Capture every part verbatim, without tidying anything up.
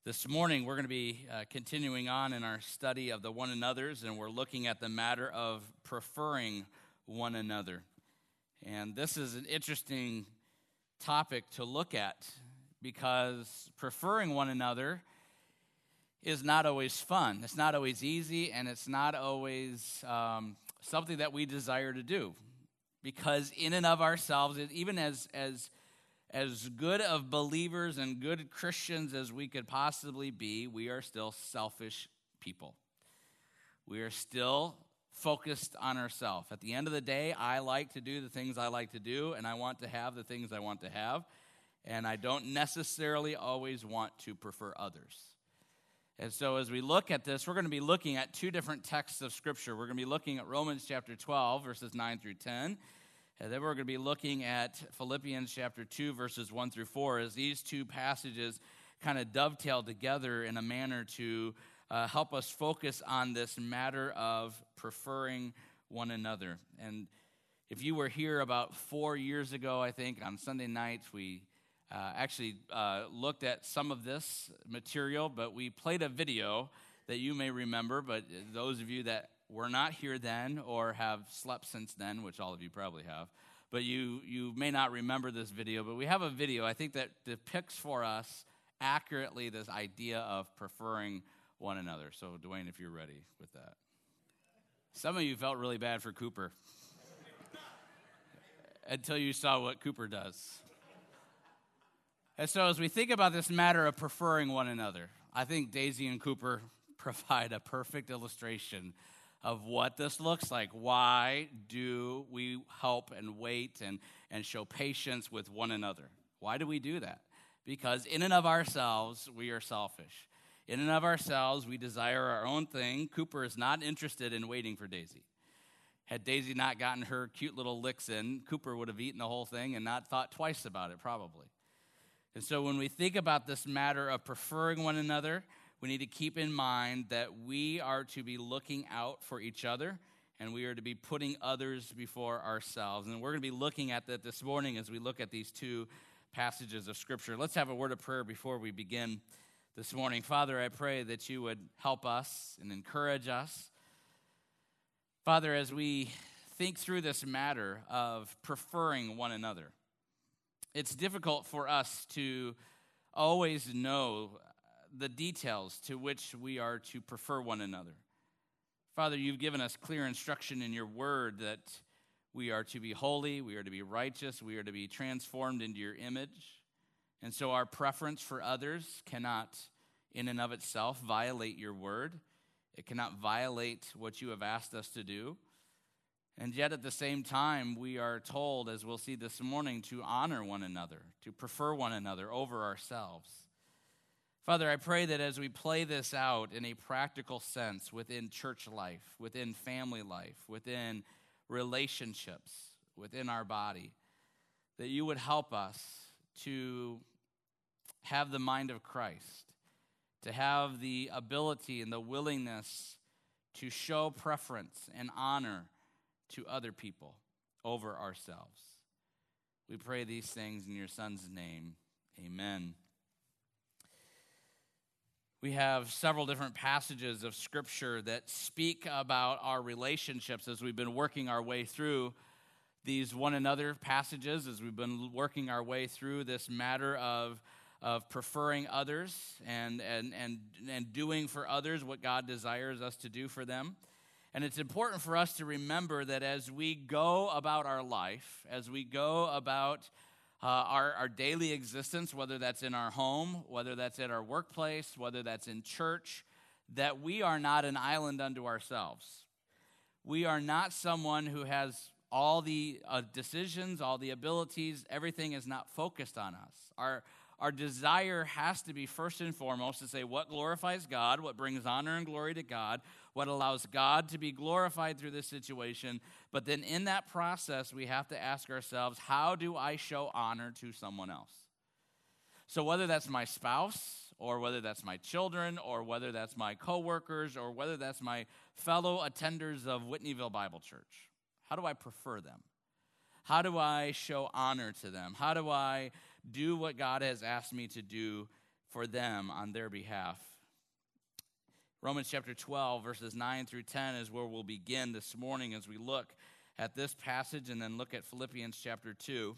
This morning, we're going to be uh, continuing on in our study of the one another's, and we're looking at the matter of preferring one another. And this is an interesting topic to look at because preferring one another is not always fun. It's not always easy, and it's not always um, something that we desire to do. Because in and of ourselves, even as as As good of believers and good Christians as we could possibly be, we are still selfish people. We are still focused on ourselves. At the end of the day, I like to do the things I like to do, and I want to have the things I want to have, and I don't necessarily always want to prefer others. And so as we look at this, we're going to be looking at two different texts of Scripture. We're going to be looking at Romans chapter twelve, verses nine through ten, and then we're going to be looking at Philippians chapter two, verses one through four, as these two passages kind of dovetail together in a manner to uh, help us focus on this matter of preferring one another. And if you were here about four years ago, I think, on Sunday nights, we uh, actually uh, looked at some of this material, but we played a video that you may remember, but those of you that were not here then or have slept since then, which all of you probably have, but you you may not remember this video, but we have a video, I think, that depicts for us accurately this idea of preferring one another. So, Dwayne, if you're ready with that. Some of you felt really bad for Cooper until you saw what Cooper does. And so as we think about this matter of preferring one another, I think Daisy and Cooper provide a perfect illustration of what this looks like. Why do we help and wait and, and show patience with one another? Why do we do that? Because in and of ourselves, we are selfish. In and of ourselves, we desire our own thing. Cooper is not interested in waiting for Daisy. Had Daisy not gotten her cute little licks in, Cooper would have eaten the whole thing and not thought twice about it, probably. And so when we think about this matter of preferring one another, we need to keep in mind that we are to be looking out for each other, and we are to be putting others before ourselves. And we're going to be looking at that this morning as we look at these two passages of Scripture. Let's have a word of prayer before we begin this morning. Father, I pray that you would help us and encourage us. Father, as we think through this matter of preferring one another, it's difficult for us to always know the details to which we are to prefer one another. Father, you've given us clear instruction in your word that we are to be holy, we are to be righteous, we are to be transformed into your image. And so our preference for others cannot, in and of itself, violate your word. It cannot violate what you have asked us to do. And yet at the same time, we are told, as we'll see this morning, to honor one another, to prefer one another over ourselves. Father, I pray that as we play this out in a practical sense within church life, within family life, within relationships, within our body, that you would help us to have the mind of Christ, to have the ability and the willingness to show preference and honor to other people over ourselves. We pray these things in your Son's name. Amen. We have several different passages of Scripture that speak about our relationships as we've been working our way through these one another passages, as we've been working our way through this matter of, of preferring others and, and, and, and doing for others what God desires us to do for them. And it's important for us to remember that as we go about our life, as we go about Uh, our, our daily existence, whether that's in our home, whether that's at our workplace, whether that's in church, that we are not an island unto ourselves. We are not someone who has all the uh, decisions, all the abilities. Everything is not focused on us. Our, our desire has to be first and foremost to say what glorifies God, what brings honor and glory to God, what allows God to be glorified through this situation. But then in that process, we have to ask ourselves, how do I show honor to someone else? So whether that's my spouse, or whether that's my children, or whether that's my coworkers, or whether that's my fellow attenders of Whitneyville Bible Church, how do I prefer them? How do I show honor to them? How do I do what God has asked me to do for them on their behalf. Romans chapter twelve, verses nine through ten is where we'll begin this morning as we look at this passage and then look at Philippians chapter two.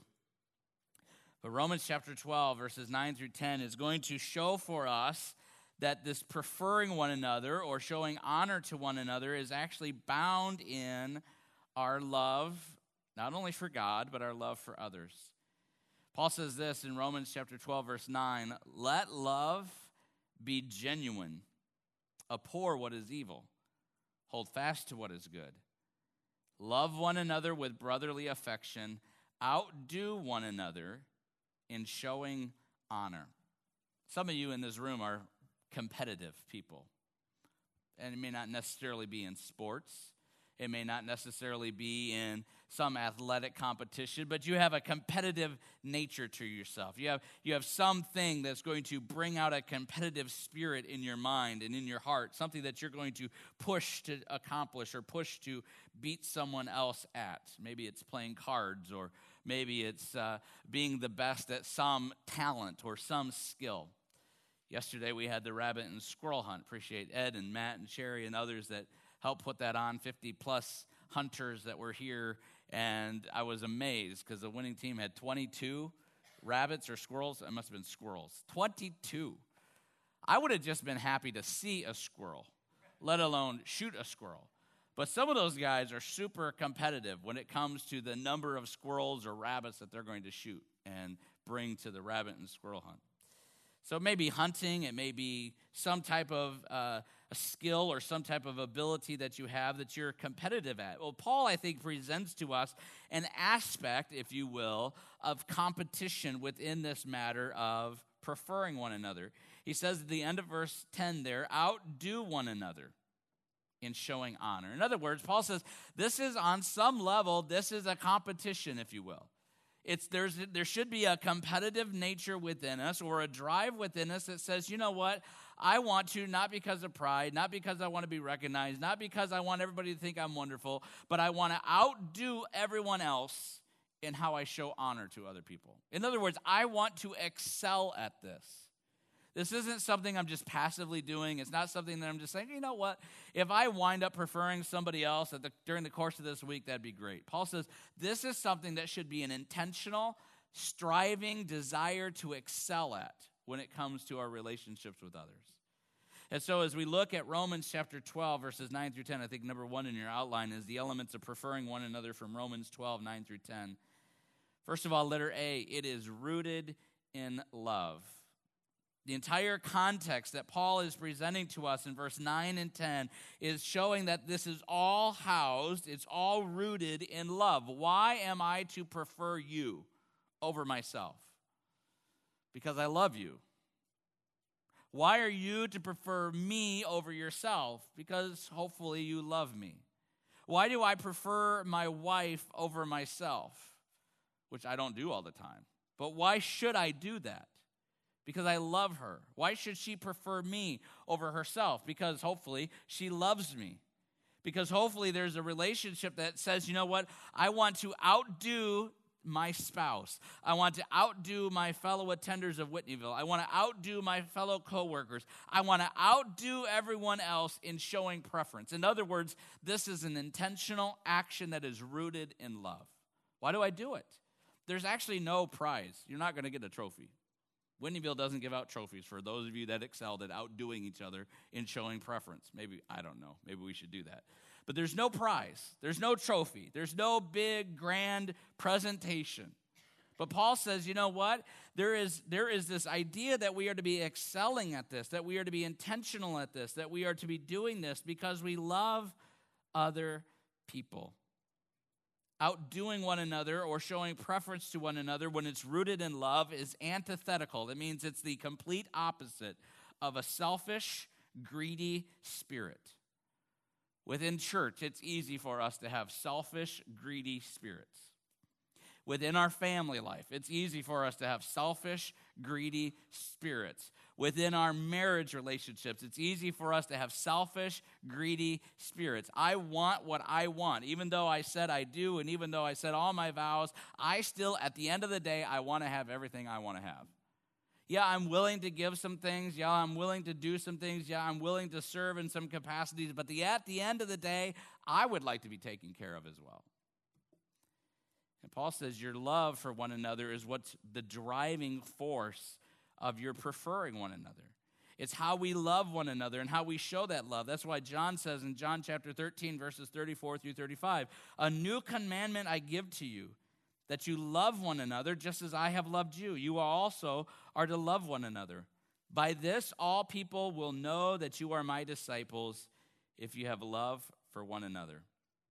But Romans chapter twelve, verses nine through ten is going to show for us that this preferring one another or showing honor to one another is actually bound in our love, not only for God, but our love for others. Paul says this in Romans chapter twelve, verse nine, "Let love be genuine. Abhor what is evil. Hold fast to what is good. Love one another with brotherly affection. Outdo one another in showing honor." Some of you in this room are competitive people. And it may not necessarily be in sports. It may not necessarily be in some athletic competition, but you have a competitive nature to yourself. You have, you have something that's going to bring out a competitive spirit in your mind and in your heart, something that you're going to push to accomplish or push to beat someone else at. Maybe it's playing cards, or maybe it's uh, being the best at some talent or some skill. Yesterday we had the rabbit and squirrel hunt. Appreciate Ed and Matt and Sherry and others that helped put that on, fifty plus hunters that were here, and I was amazed because the winning team had twenty-two rabbits or squirrels. It must have been squirrels. twenty-two. I would have just been happy to see a squirrel, let alone shoot a squirrel. But some of those guys are super competitive when it comes to the number of squirrels or rabbits that they're going to shoot and bring to the rabbit and squirrel hunt. So it may be hunting, it may be some type of uh, a skill or some type of ability that you have that you're competitive at. Well, Paul, I think, presents to us an aspect, if you will, of competition within this matter of preferring one another. He says at the end of verse ten there, outdo one another in showing honor. In other words, Paul says this is on some level, this is a competition, if you will. It's there's there should be a competitive nature within us or a drive within us that says, you know what, I want to, not because of pride, not because I want to be recognized, not because I want everybody to think I'm wonderful, but I want to outdo everyone else in how I show honor to other people. In other words, I want to excel at this. This isn't something I'm just passively doing. It's not something that I'm just saying, you know what, if I wind up preferring somebody else at the, during the course of this week, that'd be great. Paul says this is something that should be an intentional, striving desire to excel at when it comes to our relationships with others. And so as we look at Romans chapter twelve, verses nine through ten, I think number one in your outline is the elements of preferring one another from Romans twelve, nine through ten. First of all, letter A, it is rooted in love. The entire context that Paul is presenting to us in verse nine and ten is showing that this is all housed, it's all rooted in love. Why am I to prefer you over myself? Because I love you. Why are you to prefer me over yourself? Because hopefully you love me. Why do I prefer my wife over myself? Which I don't do all the time. But why should I do that? Because I love her. Why should she prefer me over herself? Because hopefully she loves me. Because hopefully there's a relationship that says, you know what? I want to outdo my spouse. I want to outdo my fellow attenders of Whitneyville. I want to outdo my fellow coworkers. I want to outdo everyone else in showing preference. In other words, this is an intentional action that is rooted in love. Why do I do it? There's actually no prize. You're not going to get a trophy. Whitneyville doesn't give out trophies for those of you that excelled at outdoing each other in showing preference. Maybe, I don't know, maybe we should do that. But there's no prize. There's no trophy. There's no big, grand presentation. But Paul says, you know what? There is, there is this idea that we are to be excelling at this, that we are to be intentional at this, that we are to be doing this because we love other people. Outdoing one another or showing preference to one another when it's rooted in love is antithetical. That means it's the complete opposite of a selfish, greedy spirit. Within church, it's easy for us to have selfish, greedy spirits. Within our family life, it's easy for us to have selfish, greedy spirits. Within our marriage relationships, it's easy for us to have selfish, greedy spirits. I want what I want. Even though I said I do, and even though I said all my vows, I still, at the end of the day, I want to have everything I want to have. Yeah, I'm willing to give some things. Yeah, I'm willing to do some things. Yeah, I'm willing to serve in some capacities. But the, at the end of the day, I would like to be taken care of as well. And Paul says your love for one another is what's the driving force of your preferring one another. It's how we love one another and how we show that love. That's why John says in John chapter thirteen, verses thirty-four through thirty-five, a new commandment I give to you, that you love one another just as I have loved you. You also are to love one another. By this, all people will know that you are my disciples if you have love for one another.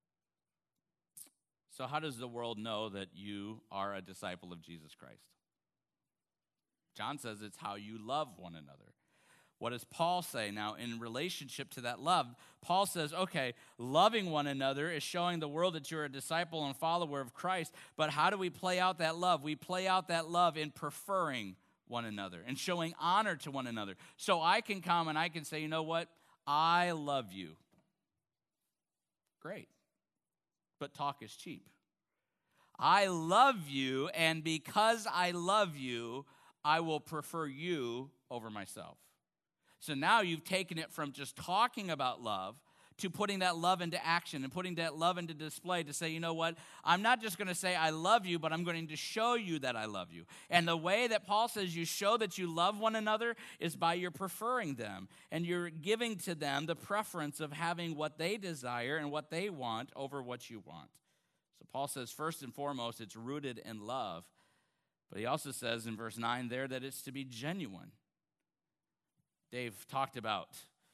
So how does the world know that you are a disciple of Jesus Christ? John says it's how you love one another. What does Paul say now in relationship to that love? Paul says, okay, loving one another is showing the world that you're a disciple and follower of Christ, but how do we play out that love? We play out that love in preferring one another and showing honor to one another. So I can come and I can say, you know what? I love you. Great. But talk is cheap. I love you, and because I love you, I will prefer you over myself. So now you've taken it from just talking about love to putting that love into action and putting that love into display to say, you know what, I'm not just going to say I love you, but I'm going to show you that I love you. And the way that Paul says you show that you love one another is by your preferring them. And you're giving to them the preference of having what they desire and what they want over what you want. So Paul says, first and foremost, it's rooted in love. But he also says in verse nine there that it's to be genuine. Dave talked about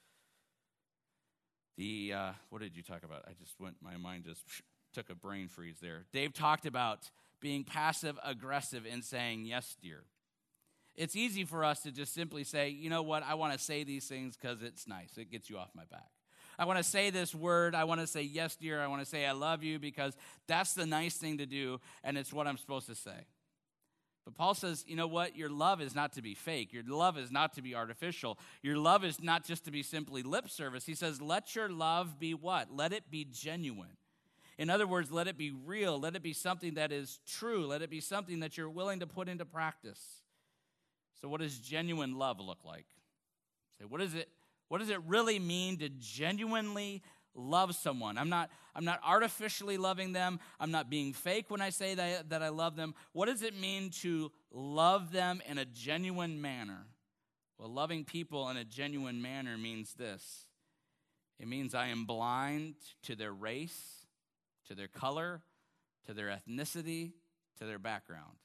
the, uh, what did you talk about? I just went, my mind just took a brain freeze there. Dave talked about being passive aggressive and saying, yes, dear. It's easy for us to just simply say, you know what, I want to say these things because it's nice. It gets you off my back. I want to say this word. I want to say, yes, dear. I want to say I love you because that's the nice thing to do, and it's what I'm supposed to say. But Paul says, you know what? Your love is not to be fake. Your love is not to be artificial. Your love is not just to be simply lip service. He says, let your love be what? Let it be genuine. In other words, let it be real. Let it be something that is true. Let it be something that you're willing to put into practice. So what does genuine love look like? Say, what is it? What does it really mean to genuinely love someone? I'm not, I'm not artificially loving them. I'm not being fake when I say that, that I love them. What does it mean to love them in a genuine manner? Well, loving people in a genuine manner means this. It means I am blind to their race, to their color, to their ethnicity, to their background.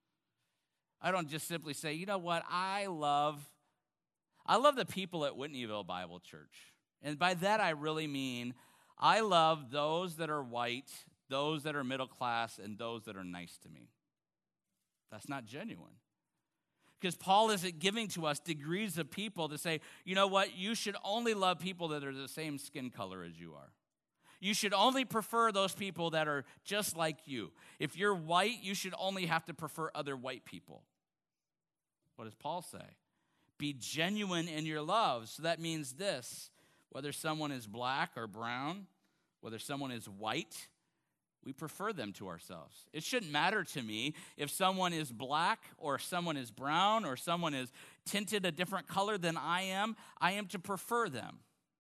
I don't just simply say, you know what, I love, I love the people at Whitneyville Bible Church. And by that, I really mean I love those that are white, those that are middle class, and those that are nice to me. That's not genuine. Because Paul isn't giving to us degrees of people to say, you know what, you should only love people that are the same skin color as you are. You should only prefer those people that are just like you. If you're white, you should only have to prefer other white people. What does Paul say? Be genuine in your love. So that means this. Whether someone is black or brown, whether someone is white, we prefer them to ourselves. It shouldn't matter to me if someone is black or someone is brown or someone is tinted a different color than I am. I am to prefer them.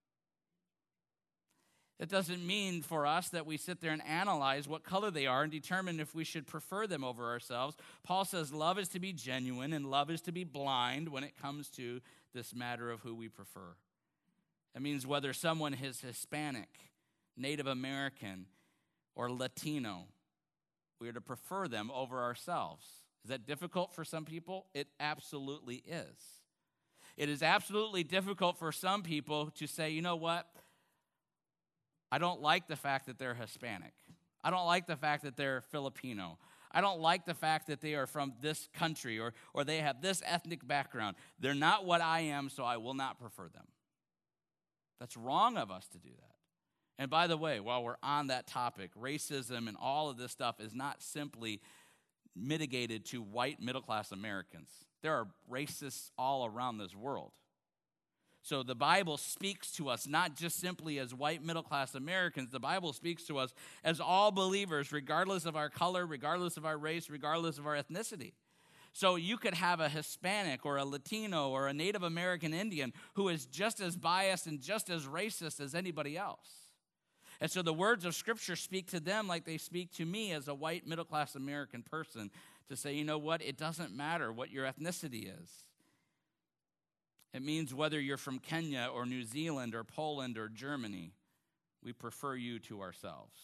It doesn't mean for us that we sit there and analyze what color they are and determine if we should prefer them over ourselves. Paul says love is to be genuine and love is to be blind when it comes to this matter of who we prefer. That means whether someone is Hispanic, Native American, or Latino, we are to prefer them over ourselves. Is that difficult for some people? It absolutely is. It is absolutely difficult for some people to say, you know what? I don't like the fact that they're Hispanic. I don't like the fact that they're Filipino. I don't like the fact that they are from this country or, or they have this ethnic background. They're not what I am, so I will not prefer them. That's wrong of us to do that. And by the way, while we're on that topic, racism and all of this stuff is not simply mitigated to white middle-class Americans. There are racists all around this world. So the Bible speaks to us not just simply as white middle-class Americans. The Bible speaks to us as all believers, regardless of our color, regardless of our race, regardless of our ethnicity. So you could have a Hispanic or a Latino or a Native American Indian who is just as biased and just as racist as anybody else. And so the words of Scripture speak to them like they speak to me as a white middle-class American person to say, you know what, it doesn't matter what your ethnicity is. It means whether you're from Kenya or New Zealand or Poland or Germany, we prefer you to ourselves.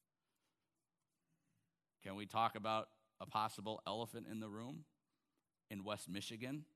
Can we talk about a possible elephant in the room in West Michigan?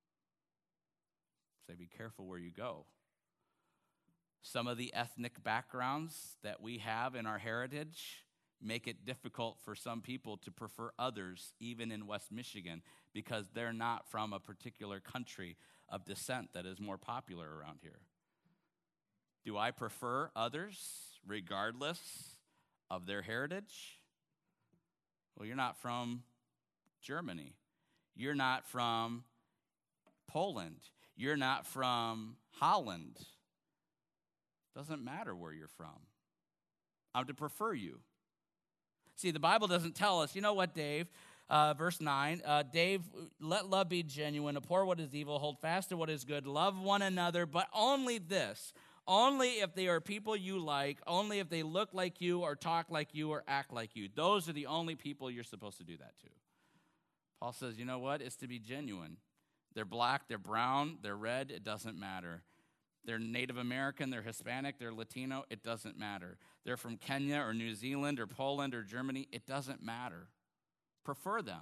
Say, be careful where you go. Some of the ethnic backgrounds that we have in our heritage make it difficult for some people to prefer others, even in West Michigan, because they're not from a particular country of descent that is more popular around here. Do I prefer others regardless of their heritage? Well, you're not from Germany. You're not from Poland. You're not from Holland. Doesn't matter where you're from. I'm to prefer you. See, the Bible doesn't tell us, you know what, Dave? Uh, verse nine, uh, Dave, let love be genuine, abhor what is evil, hold fast to what is good, love one another, but only this, only if they are people you like, only if they look like you or talk like you or act like you. Those are the only people you're supposed to do that to. Paul says, you know what? It's to be genuine. They're black, they're brown, they're red, it doesn't matter. They're Native American, they're Hispanic, they're Latino, it doesn't matter. They're from Kenya or New Zealand or Poland or Germany, it doesn't matter. Prefer them.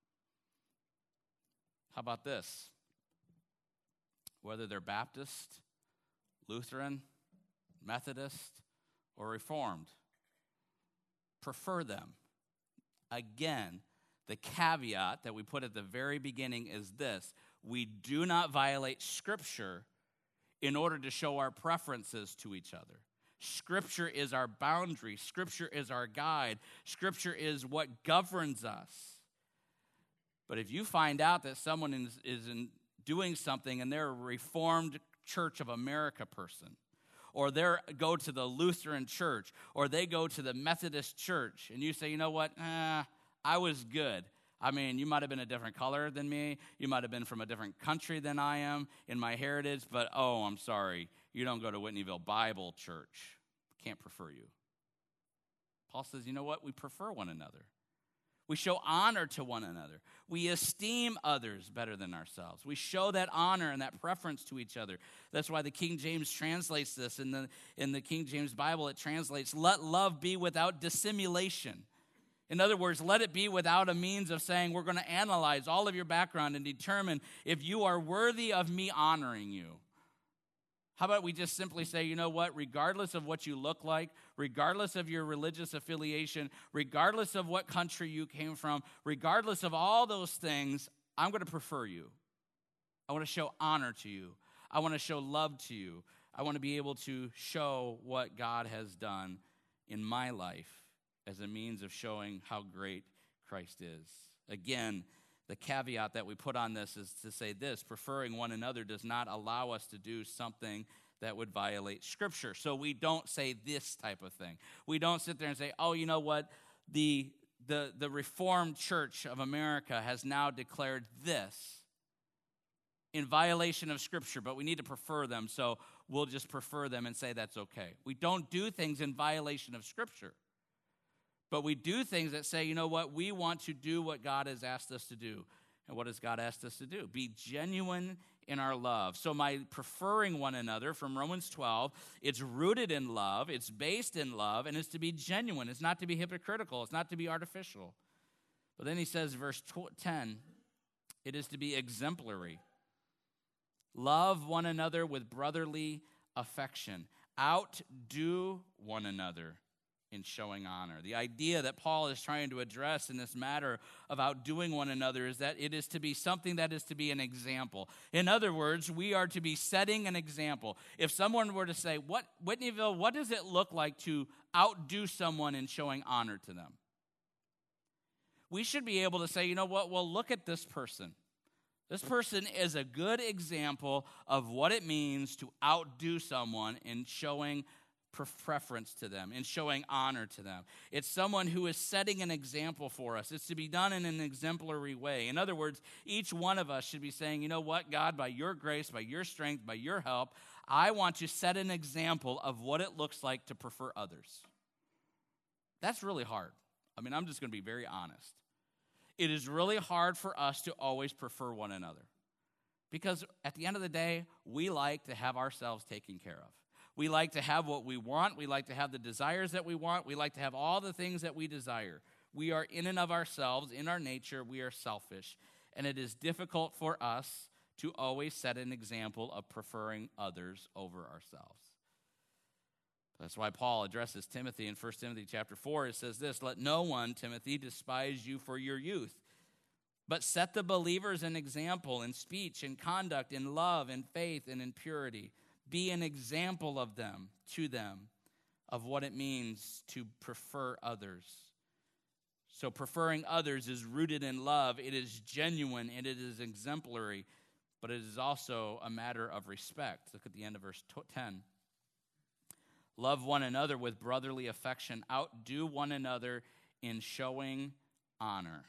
How about this? Whether they're Baptist, Lutheran, Methodist, or Reformed, prefer them. Again, the caveat that we put at the very beginning is this: we do not violate Scripture in order to show our preferences to each other. Scripture is our boundary. Scripture is our guide. Scripture is what governs us. But if you find out that someone is, is in doing something and they're a Reformed Church of America person, or they go to the Lutheran church, or they go to the Methodist church, and you say, you know what, eh, I was good. I mean, you might have been a different color than me. You might have been from a different country than I am in my heritage, but oh, I'm sorry. You don't go to Whitneyville Bible Church. Can't prefer you. Paul says, you know what? We prefer one another. We show honor to one another. We esteem others better than ourselves. We show that honor and that preference to each other. That's why the King James translates this. In the, in the King James Bible, it translates, let love be without dissimulation. In other words, let it be without a means of saying, we're going to analyze all of your background and determine if you are worthy of me honoring you. How about we just simply say, you know what, regardless of what you look like, regardless of your religious affiliation, regardless of what country you came from, regardless of all those things, I'm going to prefer you. I want to show honor to you. I want to show love to you. I want to be able to show what God has done in my life as a means of showing how great Christ is. Again, the caveat that we put on this is to say this: preferring one another does not allow us to do something that would violate Scripture. So we don't say this type of thing. We don't sit there and say, oh, you know what? The, the, the Reformed Church of America has now declared this in violation of Scripture, but we need to prefer them, so we'll just prefer them and say that's okay. We don't do things in violation of Scripture. But we do things that say, you know what, we want to do what God has asked us to do. And what has God asked us to do? Be genuine in our love. So my preferring one another from Romans twelve, it's rooted in love, it's based in love, and it's to be genuine. It's not to be hypocritical. It's not to be artificial. But then he says, verse ten, it is to be exemplary. Love one another with brotherly affection. Outdo one another in showing honor. The idea that Paul is trying to address in this matter of outdoing one another is that it is to be something that is to be an example. In other words, we are to be setting an example. If someone were to say, "What, Whitneyville, what does it look like to outdo someone in showing honor to them?" We should be able to say, you know what, well, look at this person. This person is a good example of what it means to outdo someone in showing preference to them, in showing honor to them. It's someone who is setting an example for us. It's to be done in an exemplary way. In other words, each one of us should be saying, you know what, God, by your grace, by your strength, by your help, I want to set an example of what it looks like to prefer others. That's really hard. I mean, I'm just going to be very honest. It is really hard for us to always prefer one another because at the end of the day, we like to have ourselves taken care of. We like to have what we want. We like to have the desires that we want. We like to have all the things that we desire. We are in and of ourselves, in our nature, we are selfish. And it is difficult for us to always set an example of preferring others over ourselves. That's why Paul addresses Timothy in First Timothy chapter four. It says this, let no one, Timothy, despise you for your youth, but set the believers an example in speech, in conduct, in love, in faith, and in purity. Be an example of them, to them, of what it means to prefer others. So preferring others is rooted in love. It is genuine and it is exemplary, but it is also a matter of respect. Look at the end of verse ten. Love one another with brotherly affection. Outdo one another in showing honor.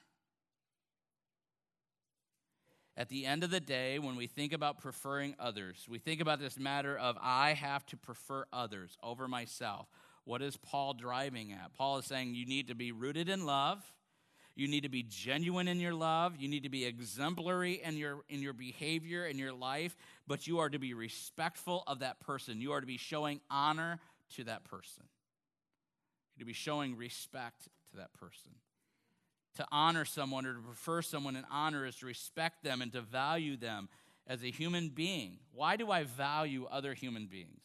At the end of the day, when we think about preferring others, we think about this matter of I have to prefer others over myself. What is Paul driving at? Paul is saying you need to be rooted in love. You need to be genuine in your love. You need to be exemplary in your, in your behavior, in your life. But you are to be respectful of that person. You are to be showing honor to that person. You're to be showing respect to that person. To honor someone or to prefer someone in honor is to respect them and to value them as a human being. Why do I value other human beings?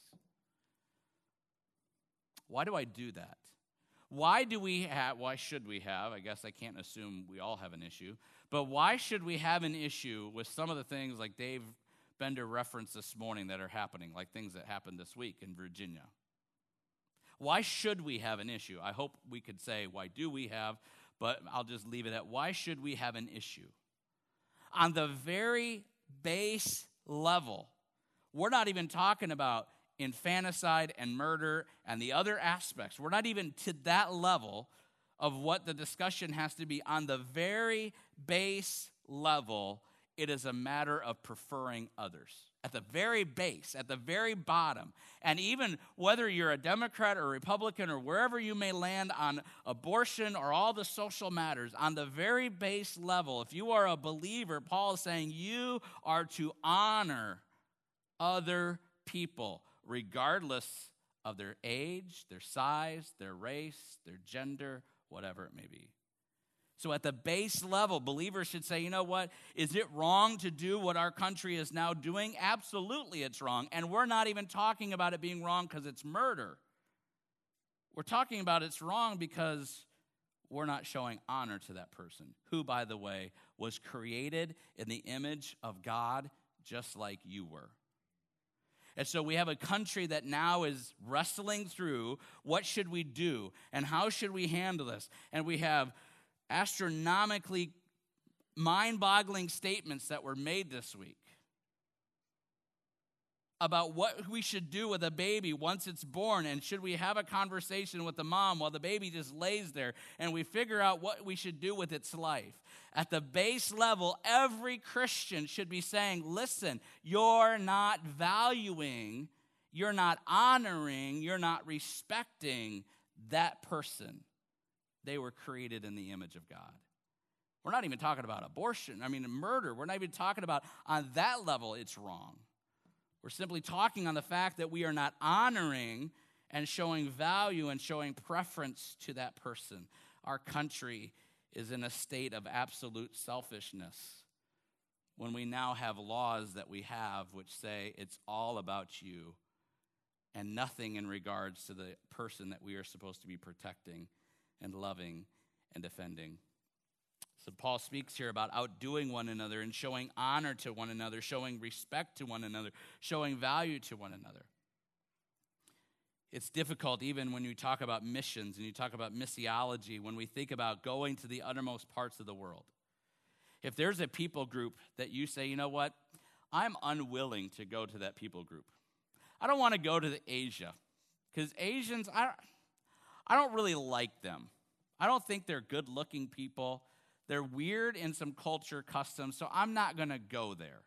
Why do I do that? Why do we have, why should we have, I guess I can't assume we all have an issue, but why should we have an issue with some of the things like Dave Bender referenced this morning that are happening, like things that happened this week in Virginia? Why should we have an issue? I hope we could say, why do we have, but I'll just leave it at why should we have an issue? On the very base level, we're not even talking about infanticide and murder and the other aspects. We're not even to that level of what the discussion has to be. On the very base level, it is a matter of preferring others. At the very base, at the very bottom. And even whether you're a Democrat or Republican or wherever you may land on abortion or all the social matters, on the very base level, if you are a believer, Paul is saying you are to honor other people, regardless of their age, their size, their race, their gender, whatever it may be. So at the base level, believers should say, you know what? Is it wrong to do what our country is now doing? Absolutely it's wrong. And we're not even talking about it being wrong because it's murder. We're talking about it's wrong because we're not showing honor to that person, who, by the way, was created in the image of God just like you were. And so we have a country that now is wrestling through what should we do and how should we handle this? And we have astronomically mind-boggling statements that were made this week about what we should do with a baby once it's born, and should we have a conversation with the mom while the baby just lays there and we figure out what we should do with its life. At the base level, every Christian should be saying, listen, you're not valuing, you're not honoring, you're not respecting that person. They were created in the image of God. We're not even talking about abortion, I mean murder. We're not even talking about on that level it's wrong. We're simply talking on the fact that we are not honoring and showing value and showing preference to that person. Our country is in a state of absolute selfishness when we now have laws that we have which say it's all about you and nothing in regards to the person that we are supposed to be protecting and loving and defending. So Paul speaks here about outdoing one another and showing honor to one another, showing respect to one another, showing value to one another. It's difficult even when you talk about missions and you talk about missiology, when we think about going to the uttermost parts of the world. If there's a people group that you say, you know what, I'm unwilling to go to that people group. I don't want to go to the Asia. Because Asians, I, I don't really like them. I don't think they're good-looking people. They're weird in some culture customs, so I'm not going to go there.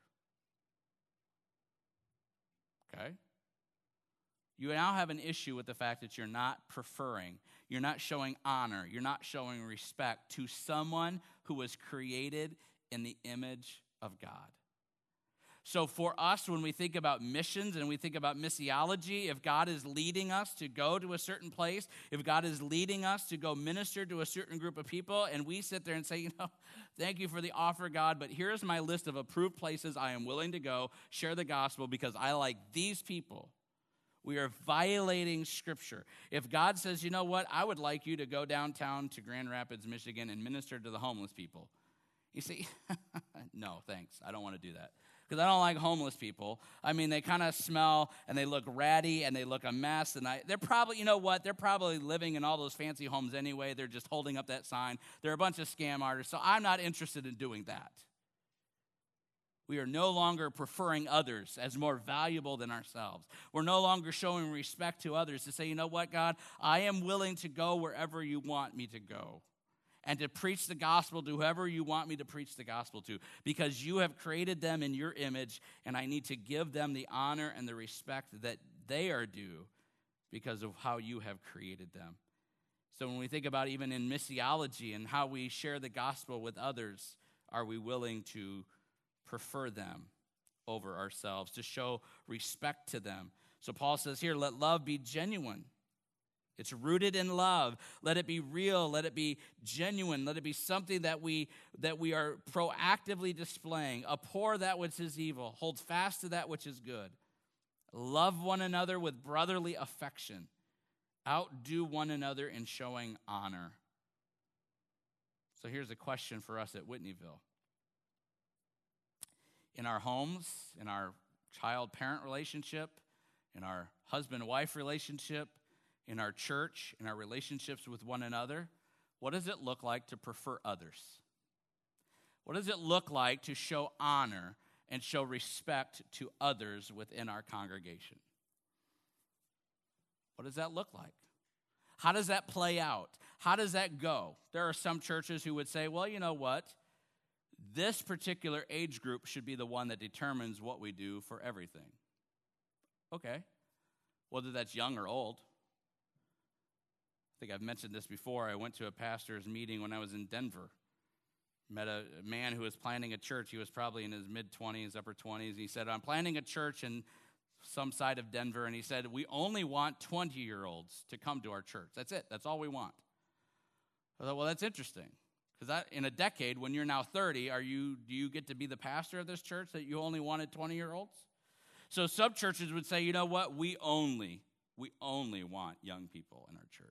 Okay? You now have an issue with the fact that you're not preferring, you're not showing honor, you're not showing respect to someone who was created in the image of God. So for us, when we think about missions and we think about missiology, if God is leading us to go to a certain place, if God is leading us to go minister to a certain group of people, and we sit there and say, you know, thank you for the offer, God, but here's my list of approved places I am willing to go, share the gospel because I like these people. We are violating Scripture. If God says, you know what, I would like you to go downtown to Grand Rapids, Michigan, and minister to the homeless people. You see, no, thanks. I don't want to do that. Because I don't like homeless people. I mean, they kind of smell, and they look ratty, and they look a mess. And I, they're probably, you know what, they're probably living in all those fancy homes anyway. They're just holding up that sign. They're a bunch of scam artists, so I'm not interested in doing that. We are no longer preferring others as more valuable than ourselves. We're no longer showing respect to others to say, you know what, God, I am willing to go wherever you want me to go and to preach the gospel to whoever you want me to preach the gospel to because you have created them in your image, and I need to give them the honor and the respect that they are due because of how you have created them. So when we think about even in missiology and how we share the gospel with others, are we willing to prefer them over ourselves, to show respect to them? So Paul says here, let love be genuine. It's rooted in love. Let it be real. Let it be genuine. Let it be something that we that we are proactively displaying. Abhor that which is evil. Hold fast to that which is good. Love one another with brotherly affection. Outdo one another in showing honor. So here's a question for us at Whitneyville. In our homes, in our child-parent relationship, in our husband-wife relationship, in our church, in our relationships with one another, what does it look like to prefer others? What does it look like to show honor and show respect to others within our congregation? What does that look like? How does that play out? How does that go? There are some churches who would say, well, you know what? This particular age group should be the one that determines what we do for everything. Okay. Whether that's young or old. I think I've mentioned this before. I went to a pastor's meeting when I was in Denver. Met a man who was planning a church. He was probably in his mid-twenties, upper twenties. He said, I'm planning a church in some side of Denver. And he said, we only want twenty-year-olds to come to our church. That's it. That's all we want. I thought, well, that's interesting. Because in a decade, when you're now thirty, are you do you get to be the pastor of this church that you only wanted twenty-year-olds? So some churches would say, you know what? We only, we only want young people in our church.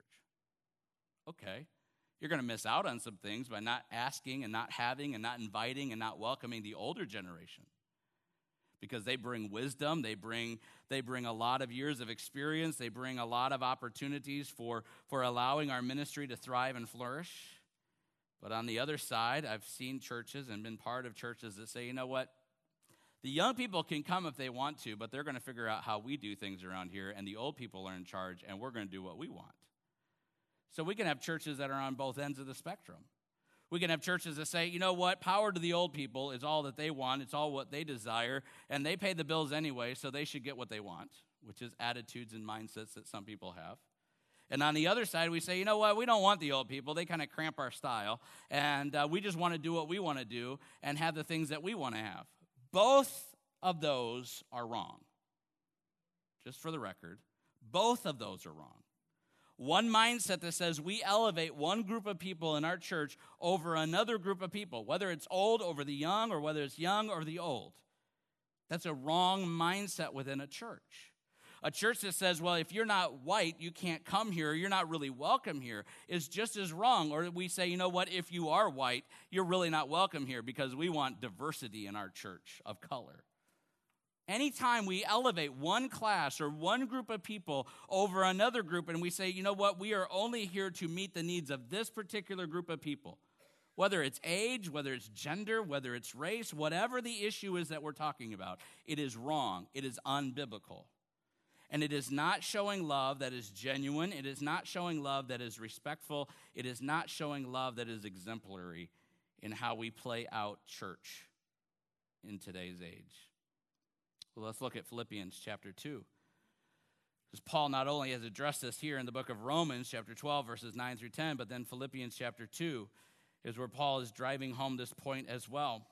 Okay, you're going to miss out on some things by not asking and not having and not inviting and not welcoming the older generation. Because they bring wisdom, they bring they bring a lot of years of experience, they bring a lot of opportunities for, for allowing our ministry to thrive and flourish. But on the other side, I've seen churches and been part of churches that say, you know what? The young people can come if they want to, but they're going to figure out how we do things around here, and the old people are in charge, and we're going to do what we want. So we can have churches that are on both ends of the spectrum. We can have churches that say, you know what, power to the old people is all that they want, it's all what they desire, and they pay the bills anyway, so they should get what they want, which is attitudes and mindsets that some people have. And on the other side, we say, you know what, we don't want the old people. They kind of cramp our style, and uh, we just want to do what we want to do and have the things that we want to have. Both of those are wrong. Just for the record, both of those are wrong. One mindset that says we elevate one group of people in our church over another group of people, whether it's old over the young or whether it's young or the old. That's a wrong mindset within a church. A church that says, well, if you're not white, you can't come here, you're not really welcome here, is just as wrong. Or we say, you know what, if you are white, you're really not welcome here because we want diversity in our church of color. Anytime we elevate one class or one group of people over another group and we say, you know what, we are only here to meet the needs of this particular group of people, whether it's age, whether it's gender, whether it's race, whatever the issue is that we're talking about, it is wrong. It is unbiblical. And it is not showing love that is genuine. It is not showing love that is respectful. It is not showing love that is exemplary in how we play out church in today's age. Well, let's look at Philippians chapter two. Because Paul not only has addressed this here in the book of Romans, chapter twelve, verses nine through ten, but then Philippians chapter two is where Paul is driving home this point as well.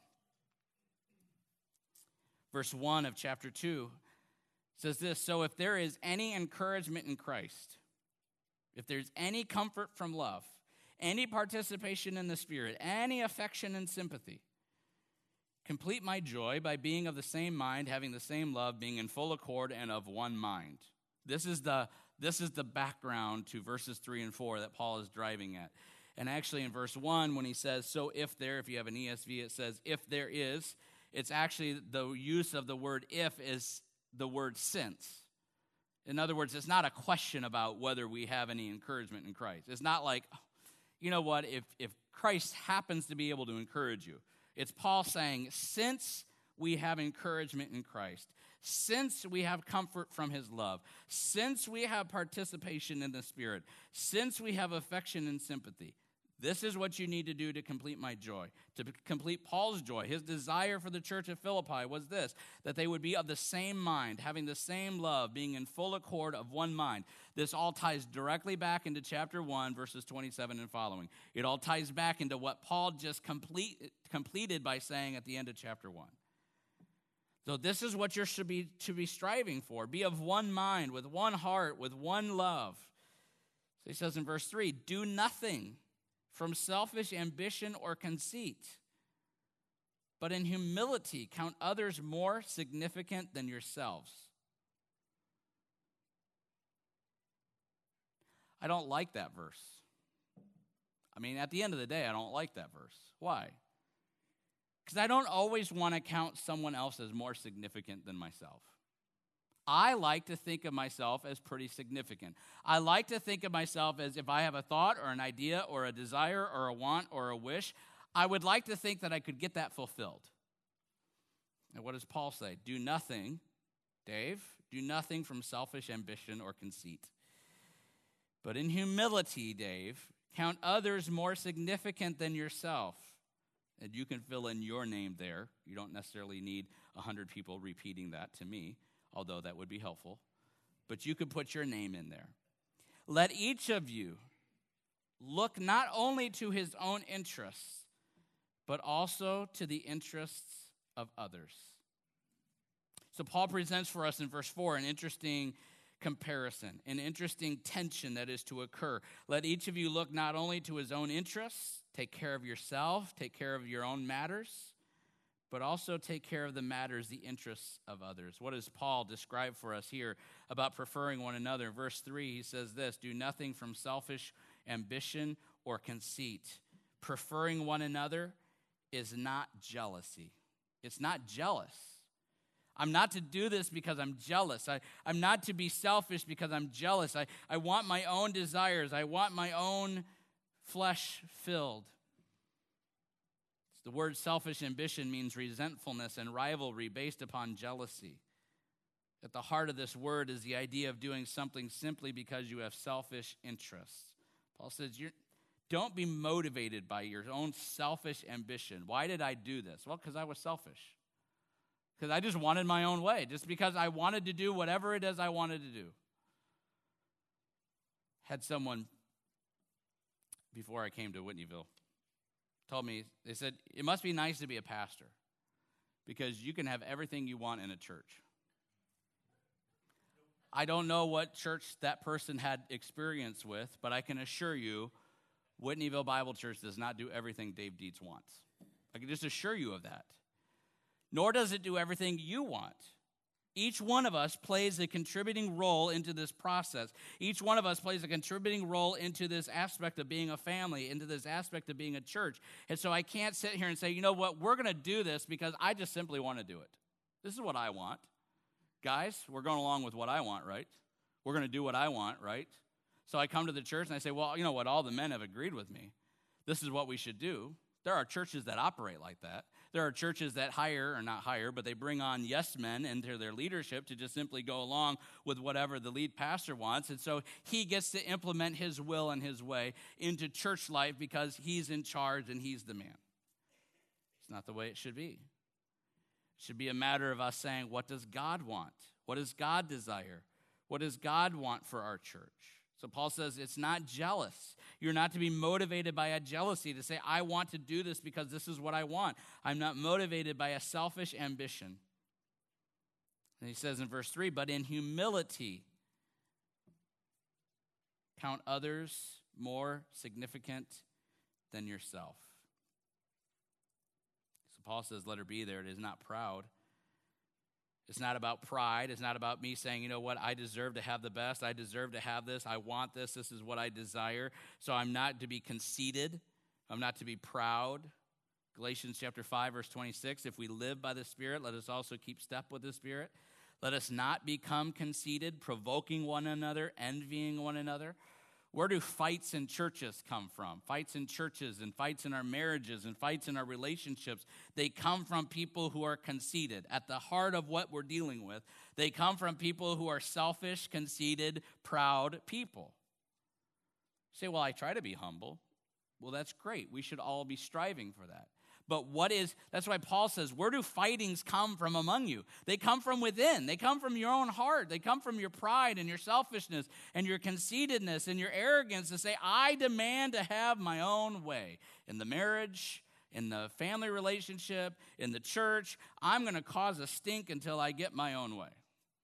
Verse one of chapter two says this, "So if there is any encouragement in Christ, if there's any comfort from love, any participation in the Spirit, any affection and sympathy, complete my joy by being of the same mind, having the same love, being in full accord and of one mind." This is the this is the background to verses three and four that Paul is driving at. And actually in verse one, when he says, "So if there," if you have an E S V, it says, "if there is," it's actually the use of the word "if" is the word "since." In other words, it's not a question about whether we have any encouragement in Christ. It's not like, you know what, if, if Christ happens to be able to encourage you. It's Paul saying, since we have encouragement in Christ, since we have comfort from his love, since we have participation in the Spirit, since we have affection and sympathy, this is what you need to do to complete my joy, to complete Paul's joy. His desire for the church at Philippi was this, that they would be of the same mind, having the same love, being in full accord of one mind. This all ties directly back into chapter one, verses twenty-seven and following. It all ties back into what Paul just complete, completed by saying at the end of chapter one. So this is what you should be to be striving for. Be of one mind, with one heart, with one love. So he says in verse three, "Do nothing from selfish ambition or conceit, but in humility count others more significant than yourselves." I don't like that verse. I mean, at the end of the day, I don't like that verse. Why? Because I don't always want to count someone else as more significant than myself. I like to think of myself as pretty significant. I like to think of myself as if I have a thought or an idea or a desire or a want or a wish, I would like to think that I could get that fulfilled. And what does Paul say? Do nothing, Dave, do nothing from selfish ambition or conceit. But in humility, Dave, count others more significant than yourself. And you can fill in your name there. You don't necessarily need one hundred people repeating that to me, although that would be helpful. But you could put your name in there. Let each of you look not only to his own interests, but also to the interests of others. So Paul presents for us in verse four an interesting comparison, an interesting tension that is to occur. Let each of you look not only to his own interests, take care of yourself, take care of your own matters, but also take care of the matters, the interests of others. What does Paul describe for us here about preferring one another? In verse three, he says this, "Do nothing from selfish ambition or conceit." Preferring one another is not jealousy. It's not jealous. I'm not to do this because I'm jealous. I, I'm not to be selfish because I'm jealous. I, I want my own desires. I want my own flesh filled. The word selfish ambition means resentfulness and rivalry based upon jealousy. At the heart of this word is the idea of doing something simply because you have selfish interests. Paul says, you're, don't be motivated by your own selfish ambition. Why did I do this? Well, because I was selfish. Because I just wanted my own way. Just because I wanted to do whatever it is I wanted to do. Had someone, before I came to Whitneyville, told me, they said, it must be nice to be a pastor because you can have everything you want in a church. I don't know what church that person had experience with, but I can assure you, Whitneyville Bible Church does not do everything Dave Dietz wants. I can just assure you of that. Nor does it do everything you want. Each one of us plays a contributing role into this process. Each one of us plays a contributing role into this aspect of being a family, into this aspect of being a church. And so I can't sit here and say, you know what, we're going to do this because I just simply want to do it. This is what I want. Guys, we're going along with what I want, right? We're going to do what I want, right? So I come to the church and I say, well, you know what, all the men have agreed with me. This is what we should do. There are churches that operate like that. There are churches that hire, or not hire, but they bring on yes men into their leadership to just simply go along with whatever the lead pastor wants. And so he gets to implement his will and his way into church life because he's in charge and he's the man. It's not the way it should be. It should be a matter of us saying, what does God want? What does God desire? What does God want for our church? So Paul says it's not jealous. You're not to be motivated by a jealousy to say, I want to do this because this is what I want. I'm not motivated by a selfish ambition. And he says in verse three, but in humility, count others more significant than yourself. So Paul says, let her be there. It is not proud. It's not about pride. It's not about me saying, you know what, I deserve to have the best. I deserve to have this. I want this. This is what I desire. So I'm not to be conceited. I'm not to be proud. Galatians chapter five, verse twenty-six, if we live by the Spirit, let us also keep step with the Spirit. Let us not become conceited, provoking one another, envying one another. Where do fights in churches come from? Fights in churches and fights in our marriages and fights in our relationships. They come from people who are conceited. At the heart of what we're dealing with, they come from people who are selfish, conceited, proud people. You say, well, I try to be humble. Well, that's great. We should all be striving for that. But what is, that's why Paul says, where do fightings come from among you? They come from within. They come from your own heart. They come from your pride and your selfishness and your conceitedness and your arrogance to say, I demand to have my own way. In the marriage, in the family relationship, in the church, I'm going to cause a stink until I get my own way.